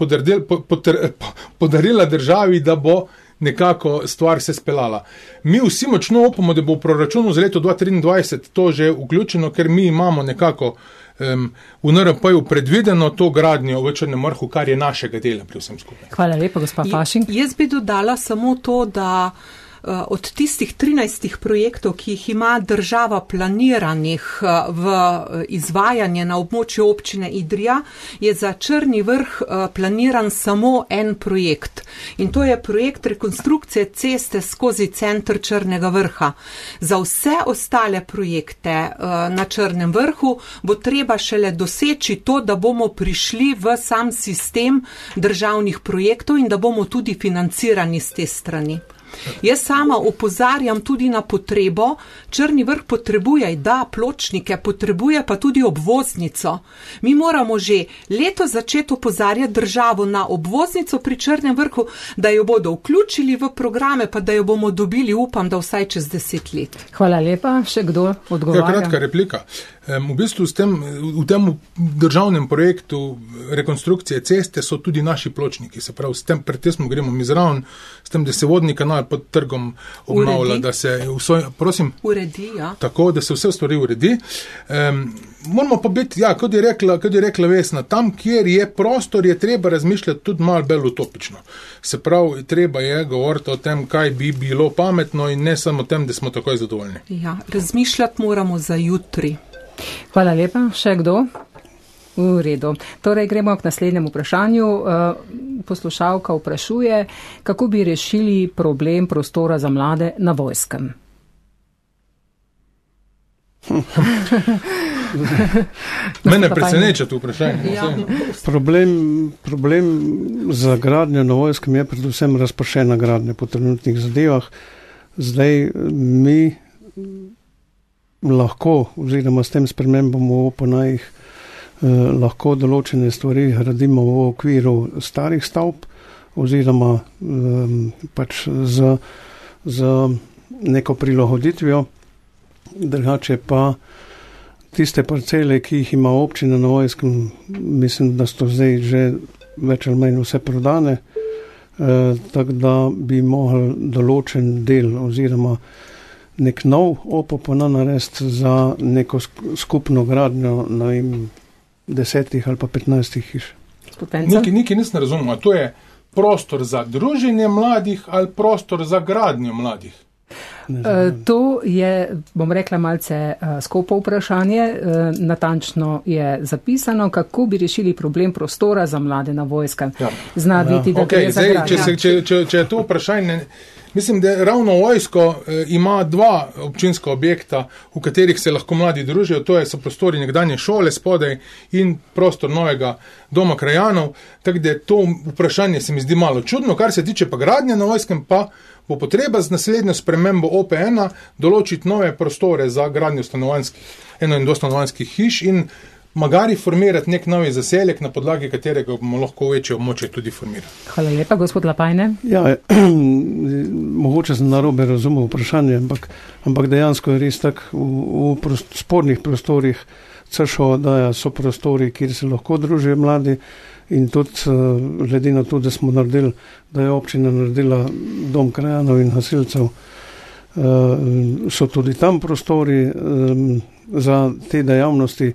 podarila državi, da bo nekako stvar se speljala. Mi vsi močno upamo, da bo v proračunu za leto 2023 to že vključeno, ker mi imamo nekako v NRP-ju predvideno to gradnjo v Črnem vrhu, kar je našega dela pri vsem skupaj. Hvala lepa, gospa Fašing. Jaz bi dodala samo to, da od tistih 13 projektov, ki jih ima država planiranih v izvajanje na območju občine Idrija, je za Črni vrh planiran samo en projekt. In to je projekt rekonstrukcije ceste skozi center Črnega vrha. Za vse ostale projekte na Črnem vrhu bo treba šele doseči to, da bomo prišli v sam sistem državnih projektov in da bomo tudi financirani z te strani. Jaz sama opozarjam tudi na potrebo, Črni vrh potrebuje, pločnike, potrebuje pa tudi obvoznico. Mi moramo že leto začeti opozarjati državo na obvoznico pri Črnem vrhu, da jo bodo vključili v programe, pa da jo bomo dobili, upam, da vsaj čez 10 let. Hvala lepa, še kdo odgovarja? Kratka replika. V bistvu v tem državnem projektu rekonstrukcije ceste so tudi naši pločniki, se pravi, pred tem gremo mi zraven, s tem, da se vodni kanal pod trgom obnavlja, da se uredi, ja. Tako, da se vse stvari uredi. Moramo pa biti, kot je rekla Vesna, tam, kjer je prostor, je treba razmišljati tudi malo bolj utopično. Se pravi, treba je govoriti o tem, kaj bi bilo pametno in ne samo o tem, da smo takoj zadovoljni. Ja, razmišljati moramo za jutri. Hvala lepa. Še kdo? V redu. Torej gremo k naslednjemu vprašanju. Poslušalka vprašuje, kako bi rešili problem prostora za mlade na Vojskem. Mene preseneča to vprašanje. Ja. Problem za gradnjo na Vojskem je predvsem razpršena gradnja po trenutnih zadevah. Zdaj mi lahko, oziroma s tem spremembom v OPN-jih lahko določene stvari gradimo v okviru starih stavb, oziroma pač z neko prilagoditvijo. Drugače pa tiste parcele, ki jih ima občina na Vojskem, mislim, da so zdaj že več ali manj vse prodane, tako da bi mogli določen del oziroma nek nov OPN narediti za neko skupno gradnjo, ne vem, 10 ali pa 15 hiš. Nekaj nisem razumel, a to je prostor za druženje mladih ali prostor za gradnjo mladih? To je, bom rekla, malce skopo vprašanje. Natančno je zapisano, kako bi rešili problem prostora za mlade na Vojskem. Ja. Zna biti, da okay, je za gradnjo. Če je to vprašanje, mislim, da ravno Vojsko ima 2 občinska objekta, v katerih se lahko mladi družijo, so prostori nekdanje šole spodaj in prostor novega doma krajanov, tako da to vprašanje se mi zdi malo čudno. Kar se tiče pa gradnje na Vojskem, pa bo potreba z naslednjo spremembo OPN-a določiti nove prostore za gradnjo eno- in dvostanovanjskih hiš in magari formirati nek novi zaselek, na podlagi katerega bomo lahko večje območje tudi formirali. Hvala lepa, gospod Lapajne. Ja, mogoče sem narobe razumel vprašanje, ampak dejansko je res tak, v spornih prostorih CŠO daja so prostori, kjer se lahko družijo mladi, in tudi glede na to, da smo naredili, da je občina naredila dom krajanov in gasilcev, so tudi tam prostori za te dejavnosti.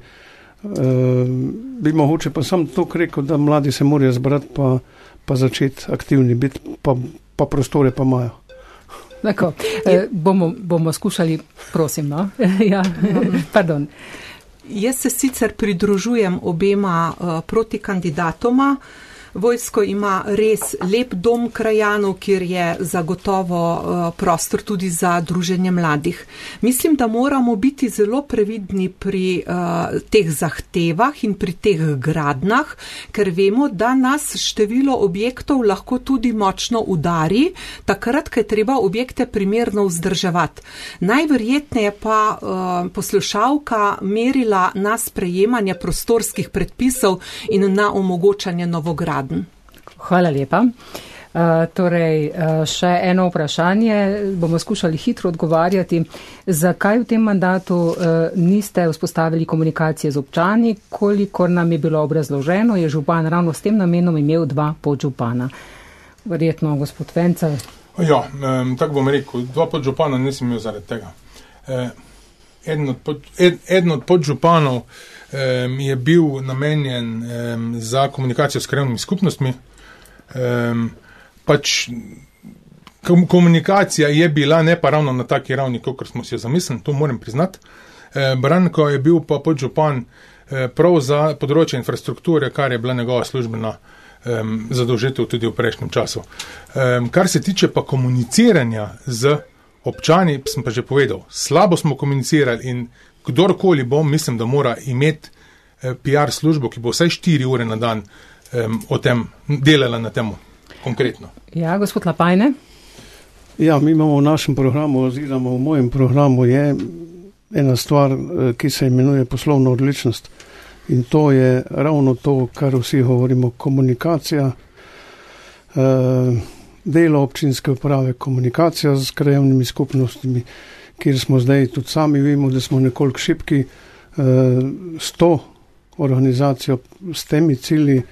Bi mogoče pa sam to rekel, da mladi se morajo zbrati pa začeti aktivni biti, pa prostore pa imajo. Tako, bomo skušali, prosim, no? Ja, pardon. Jaz se sicer pridružujem obema protikandidatoma. Vojsko ima res lep dom krajanov, kjer je zagotovo prostor tudi za druženje mladih. Mislim, da moramo biti zelo previdni pri teh zahtevah in pri teh gradnah, ker vemo, da nas število objektov lahko tudi močno udari, takrat, ko je treba objekte primerno vzdrževati. Najverjetneje pa poslušalka merila na sprejemanje prostorskih predpisov in na omogočanje novogradnje. Hvala lepa. Torej, še eno vprašanje, bomo skušali hitro odgovarjati. Zakaj v tem mandatu niste vzpostavili komunikacije z občani? Kolikor nam je bilo obrazloženo, je župan ravno s tem namenom imel 2 podžupana. Verjetno, gospod Vencelj. Ja, tako bom rekel, 2 podžupana nisem imel zaradi tega. Eden od podžupanov je bil namenjen za komunikacijo s krajevnimi skupnostmi. Pač komunikacija je bila ne pa ravno na taki ravni, kot smo si jo zamislili, to moram priznati. Branko je bil pa podžupan prav za področje infrastrukture, kar je bila njegova službena zadolžitev tudi v prejšnjem času. Kar se tiče pa komuniciranja z občani, sem pa že povedal, slabo smo komunicirali in kdorkoli bo, mislim, da mora imeti PR službo, ki bo vsaj 4 ure na dan o tem delala na temu konkretno. Ja, gospod Lapajne. Ja, mi imamo v našem programu, oziroma v mojem programu je ena stvar, ki se imenuje poslovna odličnost. In to je ravno to, kar vsi govorimo, komunikacija, delo občinske uprave, komunikacija z krajevnimi skupnostmi, kjer smo zdaj tudi sami vemo, da smo nekoliko šibki, s to organizacijo, s temi cilji,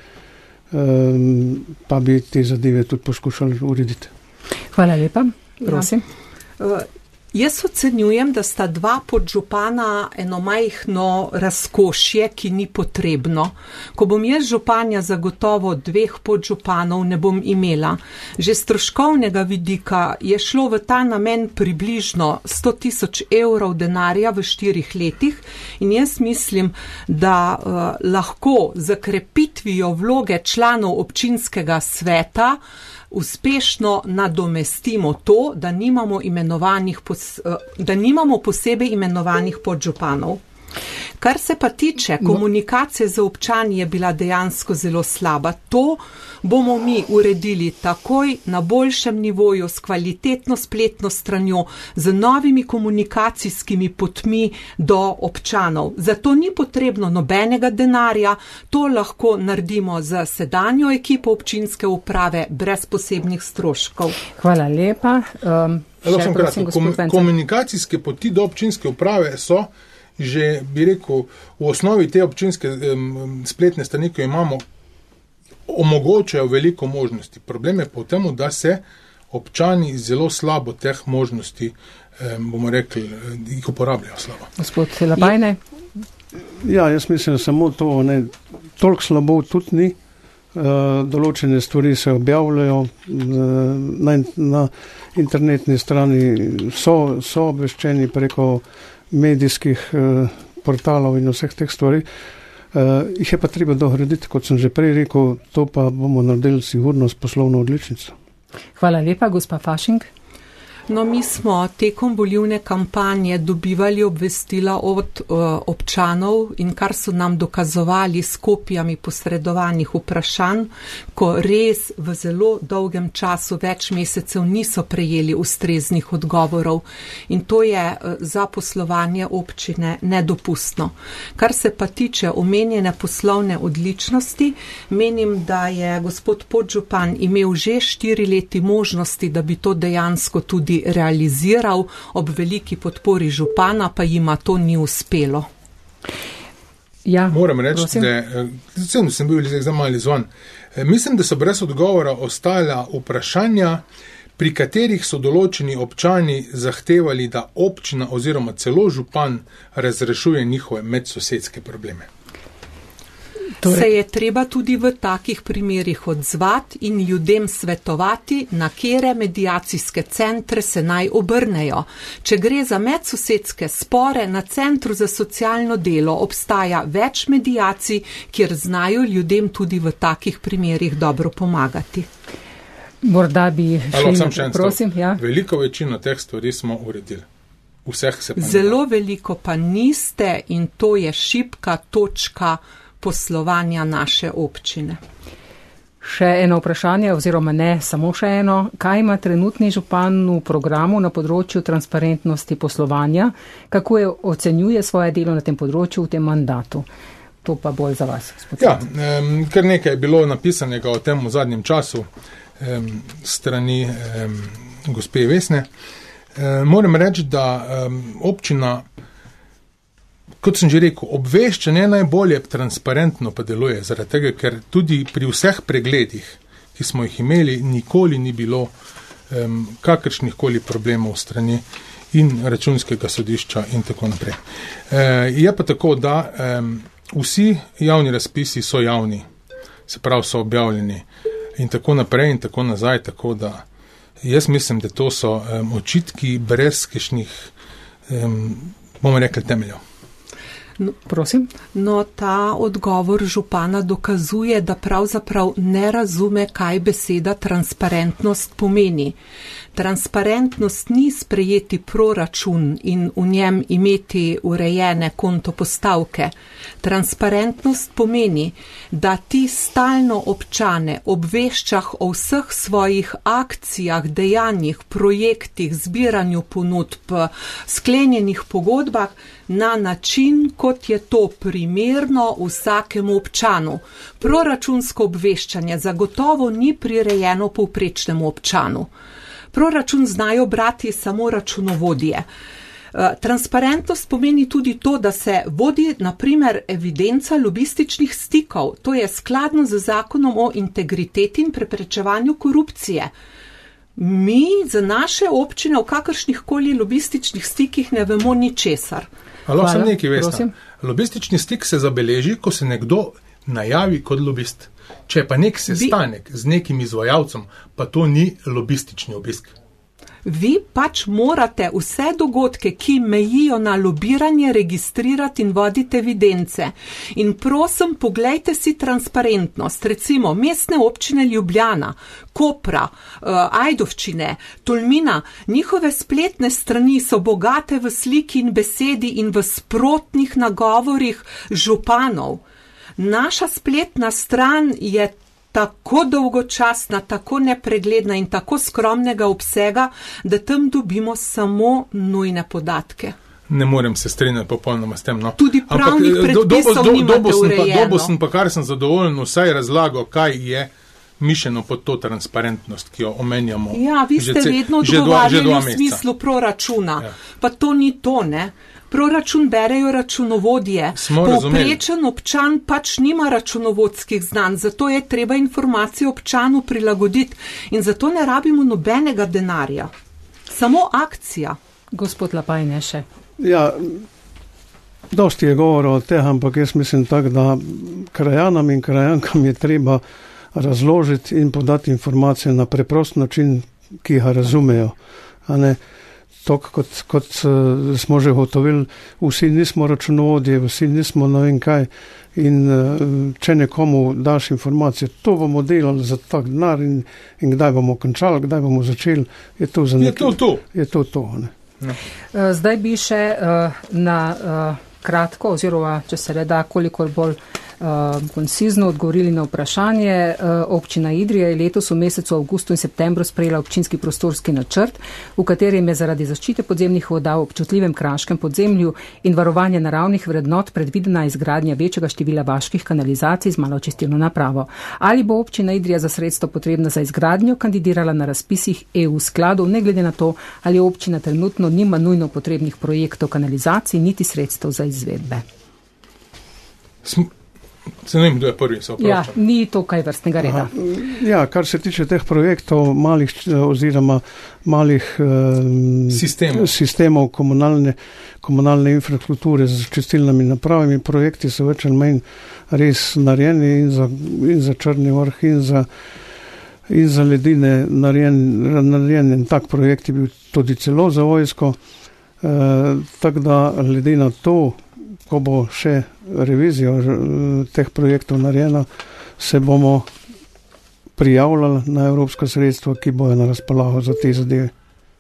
pa bi te zadeve tudi poskušali urediti. Hvala lepa, prosim. Ja. Jaz ocenjujem, da sta 2 podžupana eno majhno razkošje, ki ni potrebno. Ko bom jaz županja, zagotovo 2 podžupanov ne bom imela. Že s stroškovnega vidika je šlo v ta namen približno 100 000 evrov denarja v 4 letih in jaz mislim, da lahko z krepitvijo vloge članov občinskega sveta uspešno nadomestimo to, da nimamo posebej imenovanih podžupanov. Kar se pa tiče komunikacije z občani, je bila dejansko zelo slaba. To bomo mi uredili takoj na boljšem nivoju, s kvalitetno spletno stranjo, z novimi komunikacijskimi potmi do občanov. Zato ni potrebno nobenega denarja, to lahko naredimo z sedanjo ekipo občinske uprave brez posebnih stroškov. Hvala lepa. Komunikacijske poti do občinske uprave so že, bi rekel, v osnovi te občinske spletne strani, ki jo imamo, omogočajo veliko možnosti. Problem je pa v tem, da se občani zelo slabo teh možnosti, bomo rekli, jih uporabljajo slabo. Gospod Lapajne? Ja, jaz mislim, samo to, ne, toliko slabo tudi ni. Določene stvari se objavljajo na internetni strani, so obveščeni preko medijskih portalov in vseh teh stvari. Jih je pa treba dograditi, kot sem že prej rekel, to pa bomo naredili sigurno s poslovno odličnico. Hvala lepa, gospa Fašing. No, mi smo tekom volilne kampanje dobivali obvestila od občanov in kar so nam dokazovali s kopijami posredovanih vprašanj, ko res v zelo dolgem času, več mesecev, niso prejeli ustreznih odgovorov. In to je za poslovanje občine nedopustno. Kar se pa tiče omenjene poslovne odličnosti, menim, da je gospod podžupan imel že 4 leti možnosti, da bi to dejansko tudi realiziral, ob veliki podpori župana pa jima to ni uspelo. Ja, moram reči, prosim. Da sem bil zdaj malo izvan. Mislim, da so brez odgovora ostala vprašanja, pri katerih so določeni občani zahtevali, da občina oziroma celo župan razrešuje njihove medsosedske probleme. Se je treba tudi v takih primerih odzvati in ljudem svetovati, na kere mediacijske centre se naj obrnejo. Če gre za medsosedske spore, na Centru za socialno delo obstaja več mediacij, kjer znajo ljudem tudi v takih primerih dobro pomagati. Morda bi šli, prosim, ja. Veliko večino teh stvari smo uredili. Vseh se pa zelo veliko pa niste in to je šibka točka poslovanja naše občine. Še eno vprašanje, oziroma ne samo še eno. Kaj ima trenutni župan v programu na področju transparentnosti poslovanja? Kako je ocenjuje svoje delo na tem področju v tem mandatu? To pa bolj za vas. Ja, kar nekaj je bilo napisanega o tem v zadnjem času strani gospe Vesne. Moram reči, da občina, kot sem že rekel, obveščanje najbolje transparentno pa deluje, zaradi tega, ker tudi pri vseh pregledih, ki smo jih imeli, nikoli ni bilo kakršnih koli problemov strani in računskega sodišča in tako naprej. Je pa tako, da vsi javni razpisi so javni, se pravi so objavljeni in tako naprej in tako nazaj, tako da jaz mislim, da to so očitki brez kakšnih, bomo rekli, temeljev. No, prosim. No, ta odgovor župana dokazuje, da pravzaprav ne razume, kaj beseda transparentnost pomeni. Transparentnost ni sprejeti proračun in v njem imeti urejene konto postavke. Transparentnost pomeni, da ti stalno občane obveščah o vseh svojih akcijah, dejanjih, projektih, zbiranju ponudb, sklenjenih pogodbah na način, kot je to primerno vsakemu občanu. Proračunsko obveščanje zagotovo ni prirejeno povprečnemu občanu. Proračun znajo brati samo računovodje. Transparentnost pomeni tudi to, da se vodi, na primer, evidenca lobističnih stikov. To je skladno z zakonom o integriteti in preprečevanju korupcije. Mi za naše občine v kakršnih koli lobističnih stikih ne vemo ničesar. Alo, sem nekaj veste. Lobistični stik se zabeleži, ko se nekdo najavi kot lobist. Če pa nek sestanek z nekim izvajalcem, pa to ni lobistični obisk. Vi pač morate vse dogodke, ki mejijo na lobiranje, registrirati in voditi evidence. In prosim, poglejte si transparentnost. Recimo, mestne občine Ljubljana, Kopra, Ajdovščine, Tolmina, njihove spletne strani so bogate v sliki in besedi in v sprotnih nagovorih županov. Naša spletna stran je tako dolgočasna, tako nepregledna in tako skromnega obsega, da tam dobimo samo nujne podatke. Ne morem se strinjati popolnoma s tem. No. Tudi pravnih predpisov nimate urejeno. Dobo sem pa kar sem zadovoljen vsaj razlago, kaj je mišljeno pod to transparentnost, ki jo omenjamo. Ja, vi ste vedno odgovarjali v smislu proračuna. Ja. Pa to ni to, ne? Proračun berejo računovodje. Povprečen občan pač nima računovodskih znanj, zato je treba informacijo občanu prilagoditi in zato ne rabimo nobenega denarja. Samo akcija. Gospod Lapajne še. Ja, dosti je govora o teh, ampak jaz mislim tako, da krajanam in krajankam je treba razložiti in podati informacije na preprost način, ki ga razumejo. A ne? Tok, kot smo že gotovili, vsi nismo računovodje, vsi nismo ne vem kaj in če nekomu daš informacije, to bomo delali za tak denar in kdaj bomo končali, kdaj bomo začeli, je to za nekaj. Je to. Ne? Zdaj bi še na kratko, oziroma če se le da, kolikor bolj koncizno odgovorili na vprašanje. Občina Idrija je letos v mesecu avgustu in septembru sprejela občinski prostorski načrt, v katerem je zaradi zaščite podzemnih voda v občutljivem kraškem podzemlju in varovanja naravnih vrednot predvidena izgradnja večjega števila vaških kanalizacij z maločistilno napravo. Ali bo občina Idrija za sredstvo potrebna za izgradnjo kandidirala na razpisih EU skladov, ne glede na to, ali občina trenutno nima nujno potrebnih projektov kanalizacij niti sredstev za izvedbe? Se ne vem, kdo je prvi, se oproščam. Ja, ni to kaj vrstnega reda. Ja, kar se tiče teh projektov malih oziroma malih sistemov komunalne infrastrukture z čistilnimi napravami, projekti so več ali manj res narejeni in za Črni vrh in za Ledine narejen en tak projekt je bil tudi celo za vojsko. Tako da glede na to, ko bo še revizijo teh projektov narejena, se bomo prijavljali na evropska sredstva, ki bojo na razpolago za te zadeve.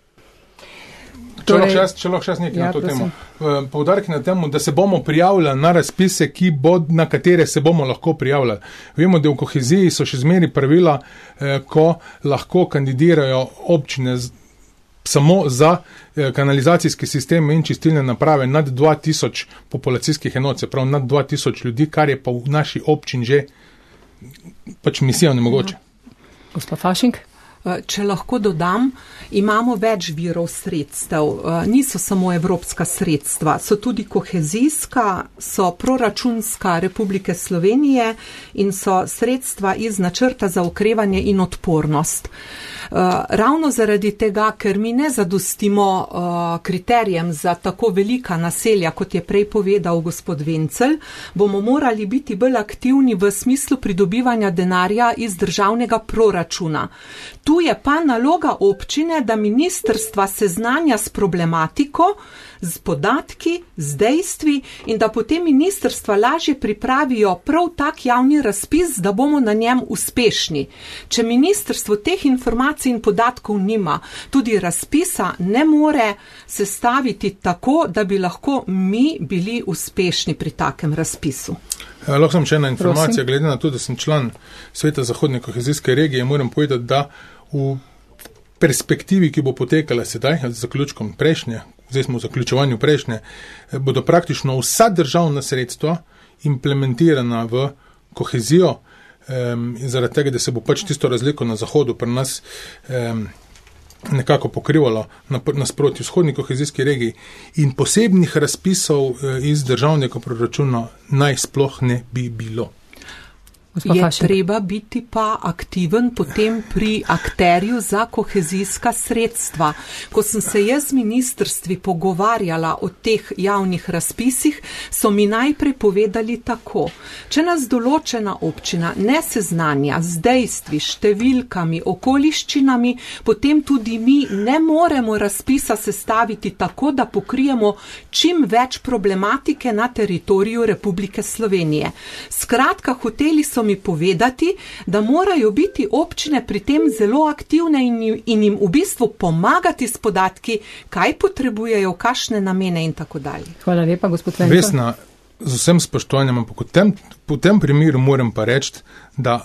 Če lahko še nekaj na to temo. Poudarek na temu, da se bomo prijavljali na razpise, na katere se bomo lahko prijavljali. Vemo, da v koheziji so še zmeri pravila, ko lahko kandidirajo občine samo za kanalizacijski sistem in čistilne naprave nad 2000 populacijskih enot, se pravi nad 2000 ljudi, kar je pa v naši občini že pač misija nemogoče. Gospod Fašink? Če lahko dodam, imamo več virov sredstev. Niso samo evropska sredstva, so tudi kohezijska, so proračunska Republike Slovenije in so sredstva iz načrta za okrevanje in odpornost. Ravno zaradi tega, ker mi ne zadostimo kriterijem za tako velika naselja, kot je prej povedal gospod Vencel, bomo morali biti bolj aktivni v smislu pridobivanja denarja iz državnega proračuna. Tu je pa naloga občine, da ministrstva seznanja s problematiko, z podatki, z dejstvi in da potem ministrstva lažje pripravijo prav tak javni razpis, da bomo na njem uspešni. Če ministrstvo teh informacij in podatkov nima, tudi razpisa ne more sestaviti tako, da bi lahko mi bili uspešni pri takem razpisu. Lahko sem še ena informacija, glede na to, da sem član Sveta Zahodne kohezijske regije, moram povedati, da v perspektivi, ki bo potekala sedaj, z zaključkom prejšnje, zdaj smo v zaključevanju prejšnje, bodo praktično vsa državna sredstva implementirana v kohezijo, zaradi tega, da se bo pač tisto razliko na zahodu pri nas nekako pokrivalo nasproti vzhodni kohezijski regiji in posebnih razpisov iz državnega proračuna naj sploh ne bi bilo. Je treba biti pa aktiven potem pri akterju za kohezijska sredstva. Ko sem se jaz z ministrstvi pogovarjala o teh javnih razpisih, so mi najprej povedali tako. Če nas določena občina ne seznanja z dejstvi, številkami, okoliščinami, potem tudi mi ne moremo razpisa sestaviti tako, da pokrijemo čim več problematike na teritoriju Republike Slovenije. Skratka, hoteli so mi povedati, da morajo biti občine pri tem zelo aktivne in jim v bistvu pomagati s podatki, kaj potrebujejo, kakšne namene in tako dalje. Hvala lepa, gospod Venko. Vesna, z vsem spoštovanjem, ampak v tem primeru moram pa reči, da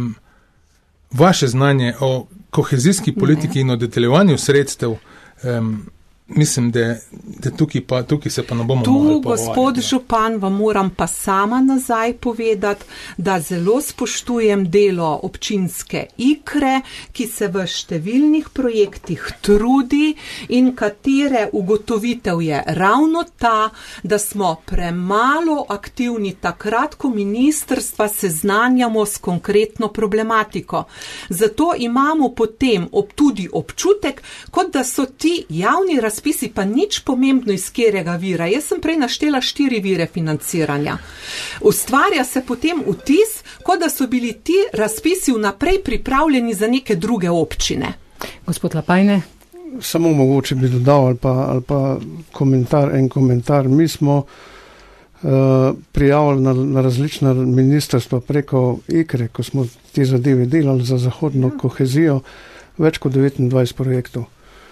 vaše znanje o kohezijski politiki in o dodeljevanju sredstev, mislim, da tukaj se pa ne bomo mogli pogovarjati. Gospod župan, vam moram pa sama nazaj povedati, da zelo spoštujem delo občinske Ikre, ki se v številnih projektih trudi in katere ugotovitev je ravno ta, da smo premalo aktivni takrat, ko ministrstva seznanjamo s konkretno problematiko. Zato imamo potem tudi občutek, kot da so ti javni razpisi pa nič pomembno iz katerega vira. Jaz sem prej naštela 4 vire financiranja. Ustvarja se potem vtis, kot da so bili ti razpisi vnaprej pripravljeni za neke druge občine. Gospod Lapajne. Samo mogoče bi dodal ali pa komentar. Mi smo prijavili na različna ministrstva preko Ikre, ko smo te zadeve delali za zahodno kohezijo, več kot 29 projektov.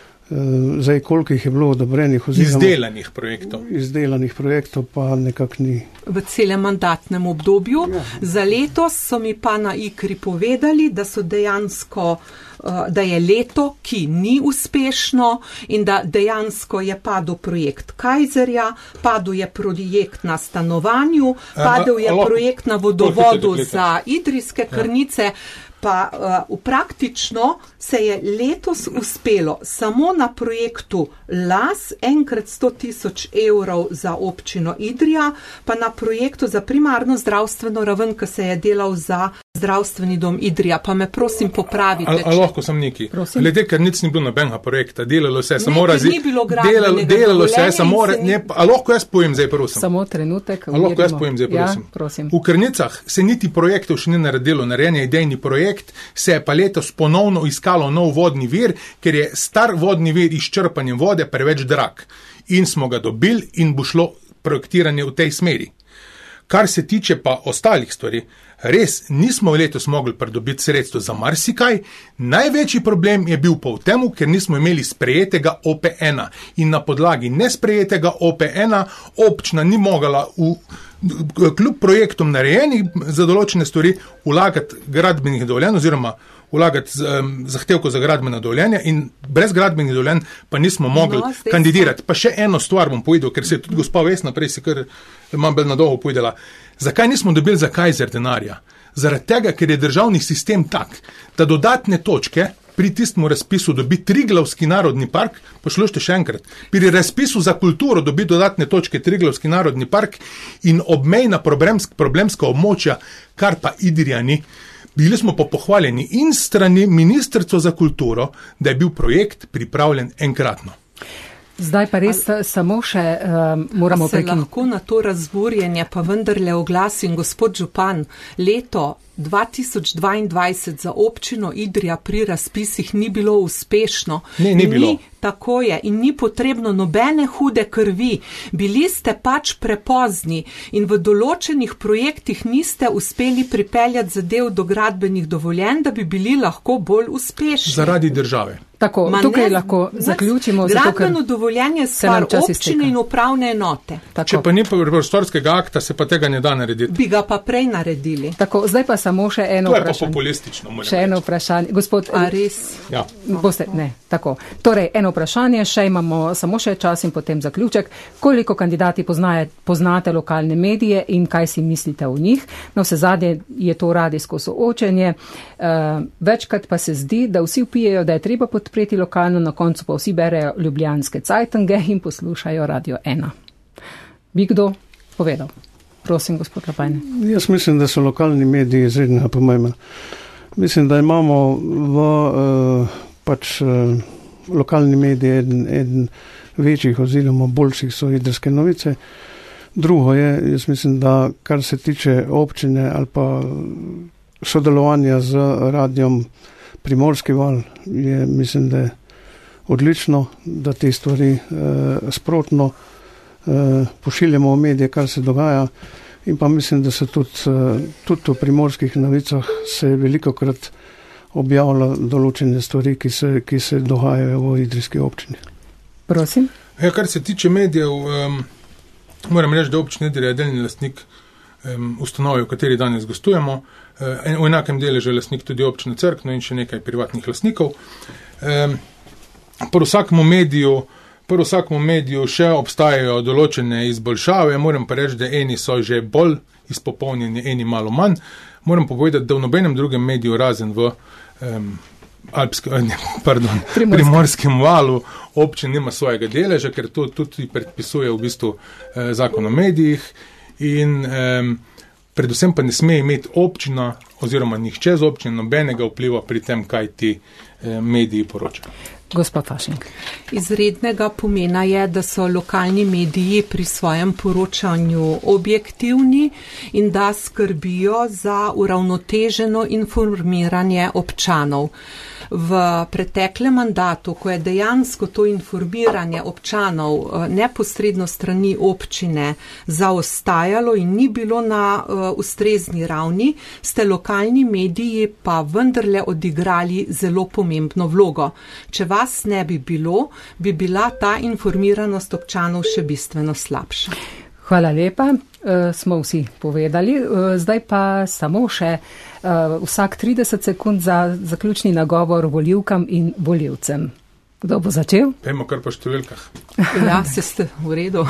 Zdaj, koliko jih je bilo odobrenih oziroma izdelanih projektov pa nekako ni. V celem mandatnem obdobju. Za letos so mi pa na Ikri povedali, da so dejansko, da je leto, ki ni uspešno in da dejansko je padel projekt Kajzerja, padel je projekt na stanovanju, padel je projekt na vodovodu za Idrijske Krnice, pa praktično se je letos uspelo samo na projektu LAS enkrat 100 000 evrov za občino Idrija, pa na projektu za primarno zdravstveno raven, ki se je delal za zdravstveni dom Idrija, pa me prosim popravite. Ali lahko sem neki? Glede, ker nič ni bilo nobenega projekta, delalo se, samo ni bilo gradbenega delalo se, samo ali lahko jaz povem zdaj, prosim? Samo trenutek. Ali lahko jaz povem zdaj, prosim? Ja, prosim. V Krnicah se niti projektov še ni naredilo, narejen je idejni projekt, se je pa letos ponovno iskalo nov vodni vir, ker je star vodni vir izčrpanjem vode preveč drag. In smo ga dobili in bo šlo projektiranje v tej smeri. Kar se tiče pa ostalih stvari, res nismo letos mogli pridobiti sredstvo za marsikaj. Največji problem je bil pa v temu, ker nismo imeli sprejetega OP1 in na podlagi nesprejetega OP1 občina ni mogla kljub projektom narejenih za določene stvari vlagati gradbenih dovoljenj oziroma vlagati zahtevko za gradbeno dovoljenje in brez gradbenih dovoljenj pa nismo mogli kandidirati. Pa še eno stvar bom povedal, ker se je tudi gospa Vesna prej si kar imam bolj na dolgo povedala. Zakaj nismo dobili za Kajzer denarja? Zaradi tega, ker je državni sistem tak, da dodatne točke pri tistem razpisu dobi Triglavski narodni park, poslušajte še enkrat, pri razpisu za kulturo dobi dodatne točke Triglavski narodni park in obmejna problemska območja, kar pa Idrija ni. Bili smo pa pohvaljeni in strani Ministrstva za kulturo, da je bil projekt pripravljen enkratno. Zdaj pa res samo še moramo prekiniti. Se lahko na to razburjenje pa vendarle oglasim, gospod župan, leto 2022 za občino Idrija pri razpisih ni bilo uspešno. Ni bilo. Tako je in ni potrebno nobene hude krvi. Bili ste pač prepozni in v določenih projektih niste uspeli pripeljati zadev do gradbenih dovoljenj, da bi bili lahko bolj uspešni. Zaradi države. Tako, tukaj lahko zaključimo. Gradbeno dovoljenje je stvar občine in upravne enote. Tako. Če pa ni prostorskega akta, se pa tega ne da narediti. Bi ga pa prej naredili. Tako, zdaj pa samo še eno vprašanje. To je pa populistično. Še eno vprašanje. Gospod, a res? Ja. Boste, ne, tako. Torej, eno vprašanje, še imamo samo še čas in potem zaključek. Koliko kandidati poznate lokalne medije in kaj si mislite o njih? Na vse zadnje je to radijsko soočenje. Večkrat pa se zdi, da vsi vpijejo, da je treba podpreti lokalno, na koncu pa vsi berejo ljubljanske cajtange in poslušajo Radio 1. Bi kdo povedal? Prosim, gospod Lapajne. Jaz mislim, da so lokalni mediji izrednega pomembna. Mislim, da imamo lokalni mediji eden večjih oziroma boljših so Idrijske novice. Drugo je, jaz mislim, da kar se tiče občine ali pa sodelovanja z radijom Primorski val, je, mislim, da je odlično, da te stvari sprotno pošiljamo v medije, kar se dogaja, in pa mislim, da se tudi v Primorskih novicah se velikokrat objavlja določene stvari, ki se dogajajo v idrijski občini. Prosim. Ja, kar se tiče medijev, moram reči, da občina Idrija je delni lastnik ustanove, v kateri danes gostujemo. V enakem deležu je lastnik tudi občina Cerkno in še nekaj privatnih lastnikov. Pri vsakemu mediju še obstajajo določene izboljšave, moram pa reči, da eni so že bolj izpopolnjeni, eni malo manj. Moram pa povedati, da v nobenem drugem mediju razen v Primorskem valu občin nima svojega deleža, ker to tudi predpisuje v bistvu zakon o medijih in predvsem pa ne sme imeti občina oziroma nihče z občine nobenega vpliva pri tem, kaj ti mediji poročajo. Gospod Fašink. Izrednega pomena je, da so lokalni mediji pri svojem poročanju objektivni in da skrbijo za uravnoteženo informiranje občanov. V preteklem mandatu, ko je dejansko to informiranje občanov neposredno strani občine zaostajalo in ni bilo na ustrezni ravni, ste lokalni mediji pa vendarle odigrali zelo pomembno vlogo. Če vas ne bi bilo, bi bila ta informiranost občanov še bistveno slabša. Hvala lepa, smo vsi povedali. Zdaj pa samo še vsak 30 sekund za zaključni nagovor volivkam in volivcem. Kdo bo začel? Pejmo kar po številkah. Ja, ste v redu.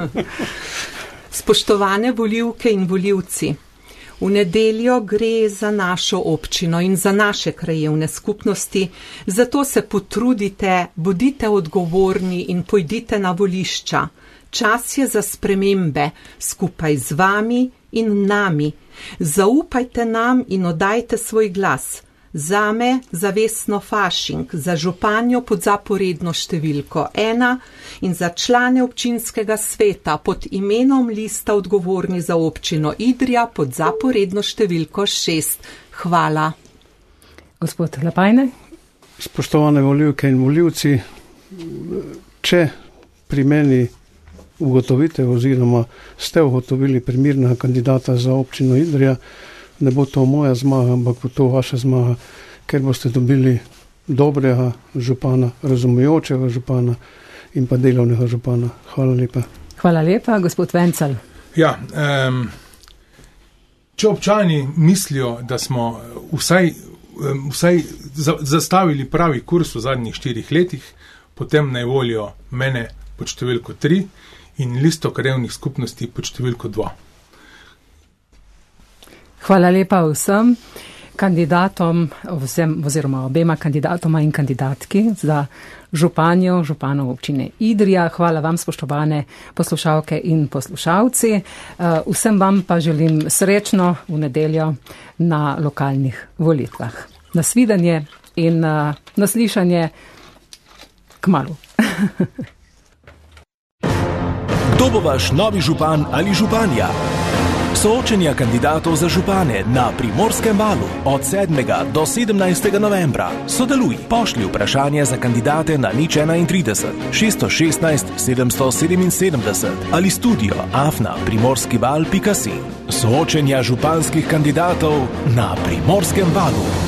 Spoštovane volivke in volivci, v nedeljo gre za našo občino in za naše krajevne skupnosti, zato se potrudite, bodite odgovorni in pojdite na volišča. Čas je za spremembe, skupaj z vami in nami. Zaupajte nam in oddajte svoj glas. Zame za Vesno Fašink, za županjo pod zaporedno številko 1 in za člane občinskega sveta pod imenom Lista odgovorni za občino Idrija pod zaporedno številko 6. Hvala. Gospod Lapajne. Spoštovane volivke in volivci, če pri meni ugotovite oziroma ste ugotovili primernega kandidata za občino Idrija, ne bo to moja zmaga, ampak bo to vaša zmaga, ker boste dobili dobrega župana, razumejočega župana in pa delovnega župana. Hvala lepa. Hvala lepa, gospod Vencel. Ja, če občani mislijo, da smo vsaj zastavili pravi kurs v zadnjih 4 letih, potem naj volijo mene pod številko 3 in Listo krajevnih skupnosti pod številko 2. Hvala lepa vsem kandidatom, oziroma obema kandidatoma in kandidatki za županov občine Idrija. Hvala vam, spoštovane poslušalke in poslušalci. Vsem vam pa želim srečno v nedeljo na lokalnih volitvah. Nasvidenje in naslišanje kmalu. Kdo bo vaš novi župan ali županja? Soočenja kandidatov za župane na Primorskem valu od 7. do 17. novembra. Sodeluj, pošlji vprašanje za kandidate na 031 616 777 ali studio@primorskival.si. Soočenja županskih kandidatov na Primorskem valu.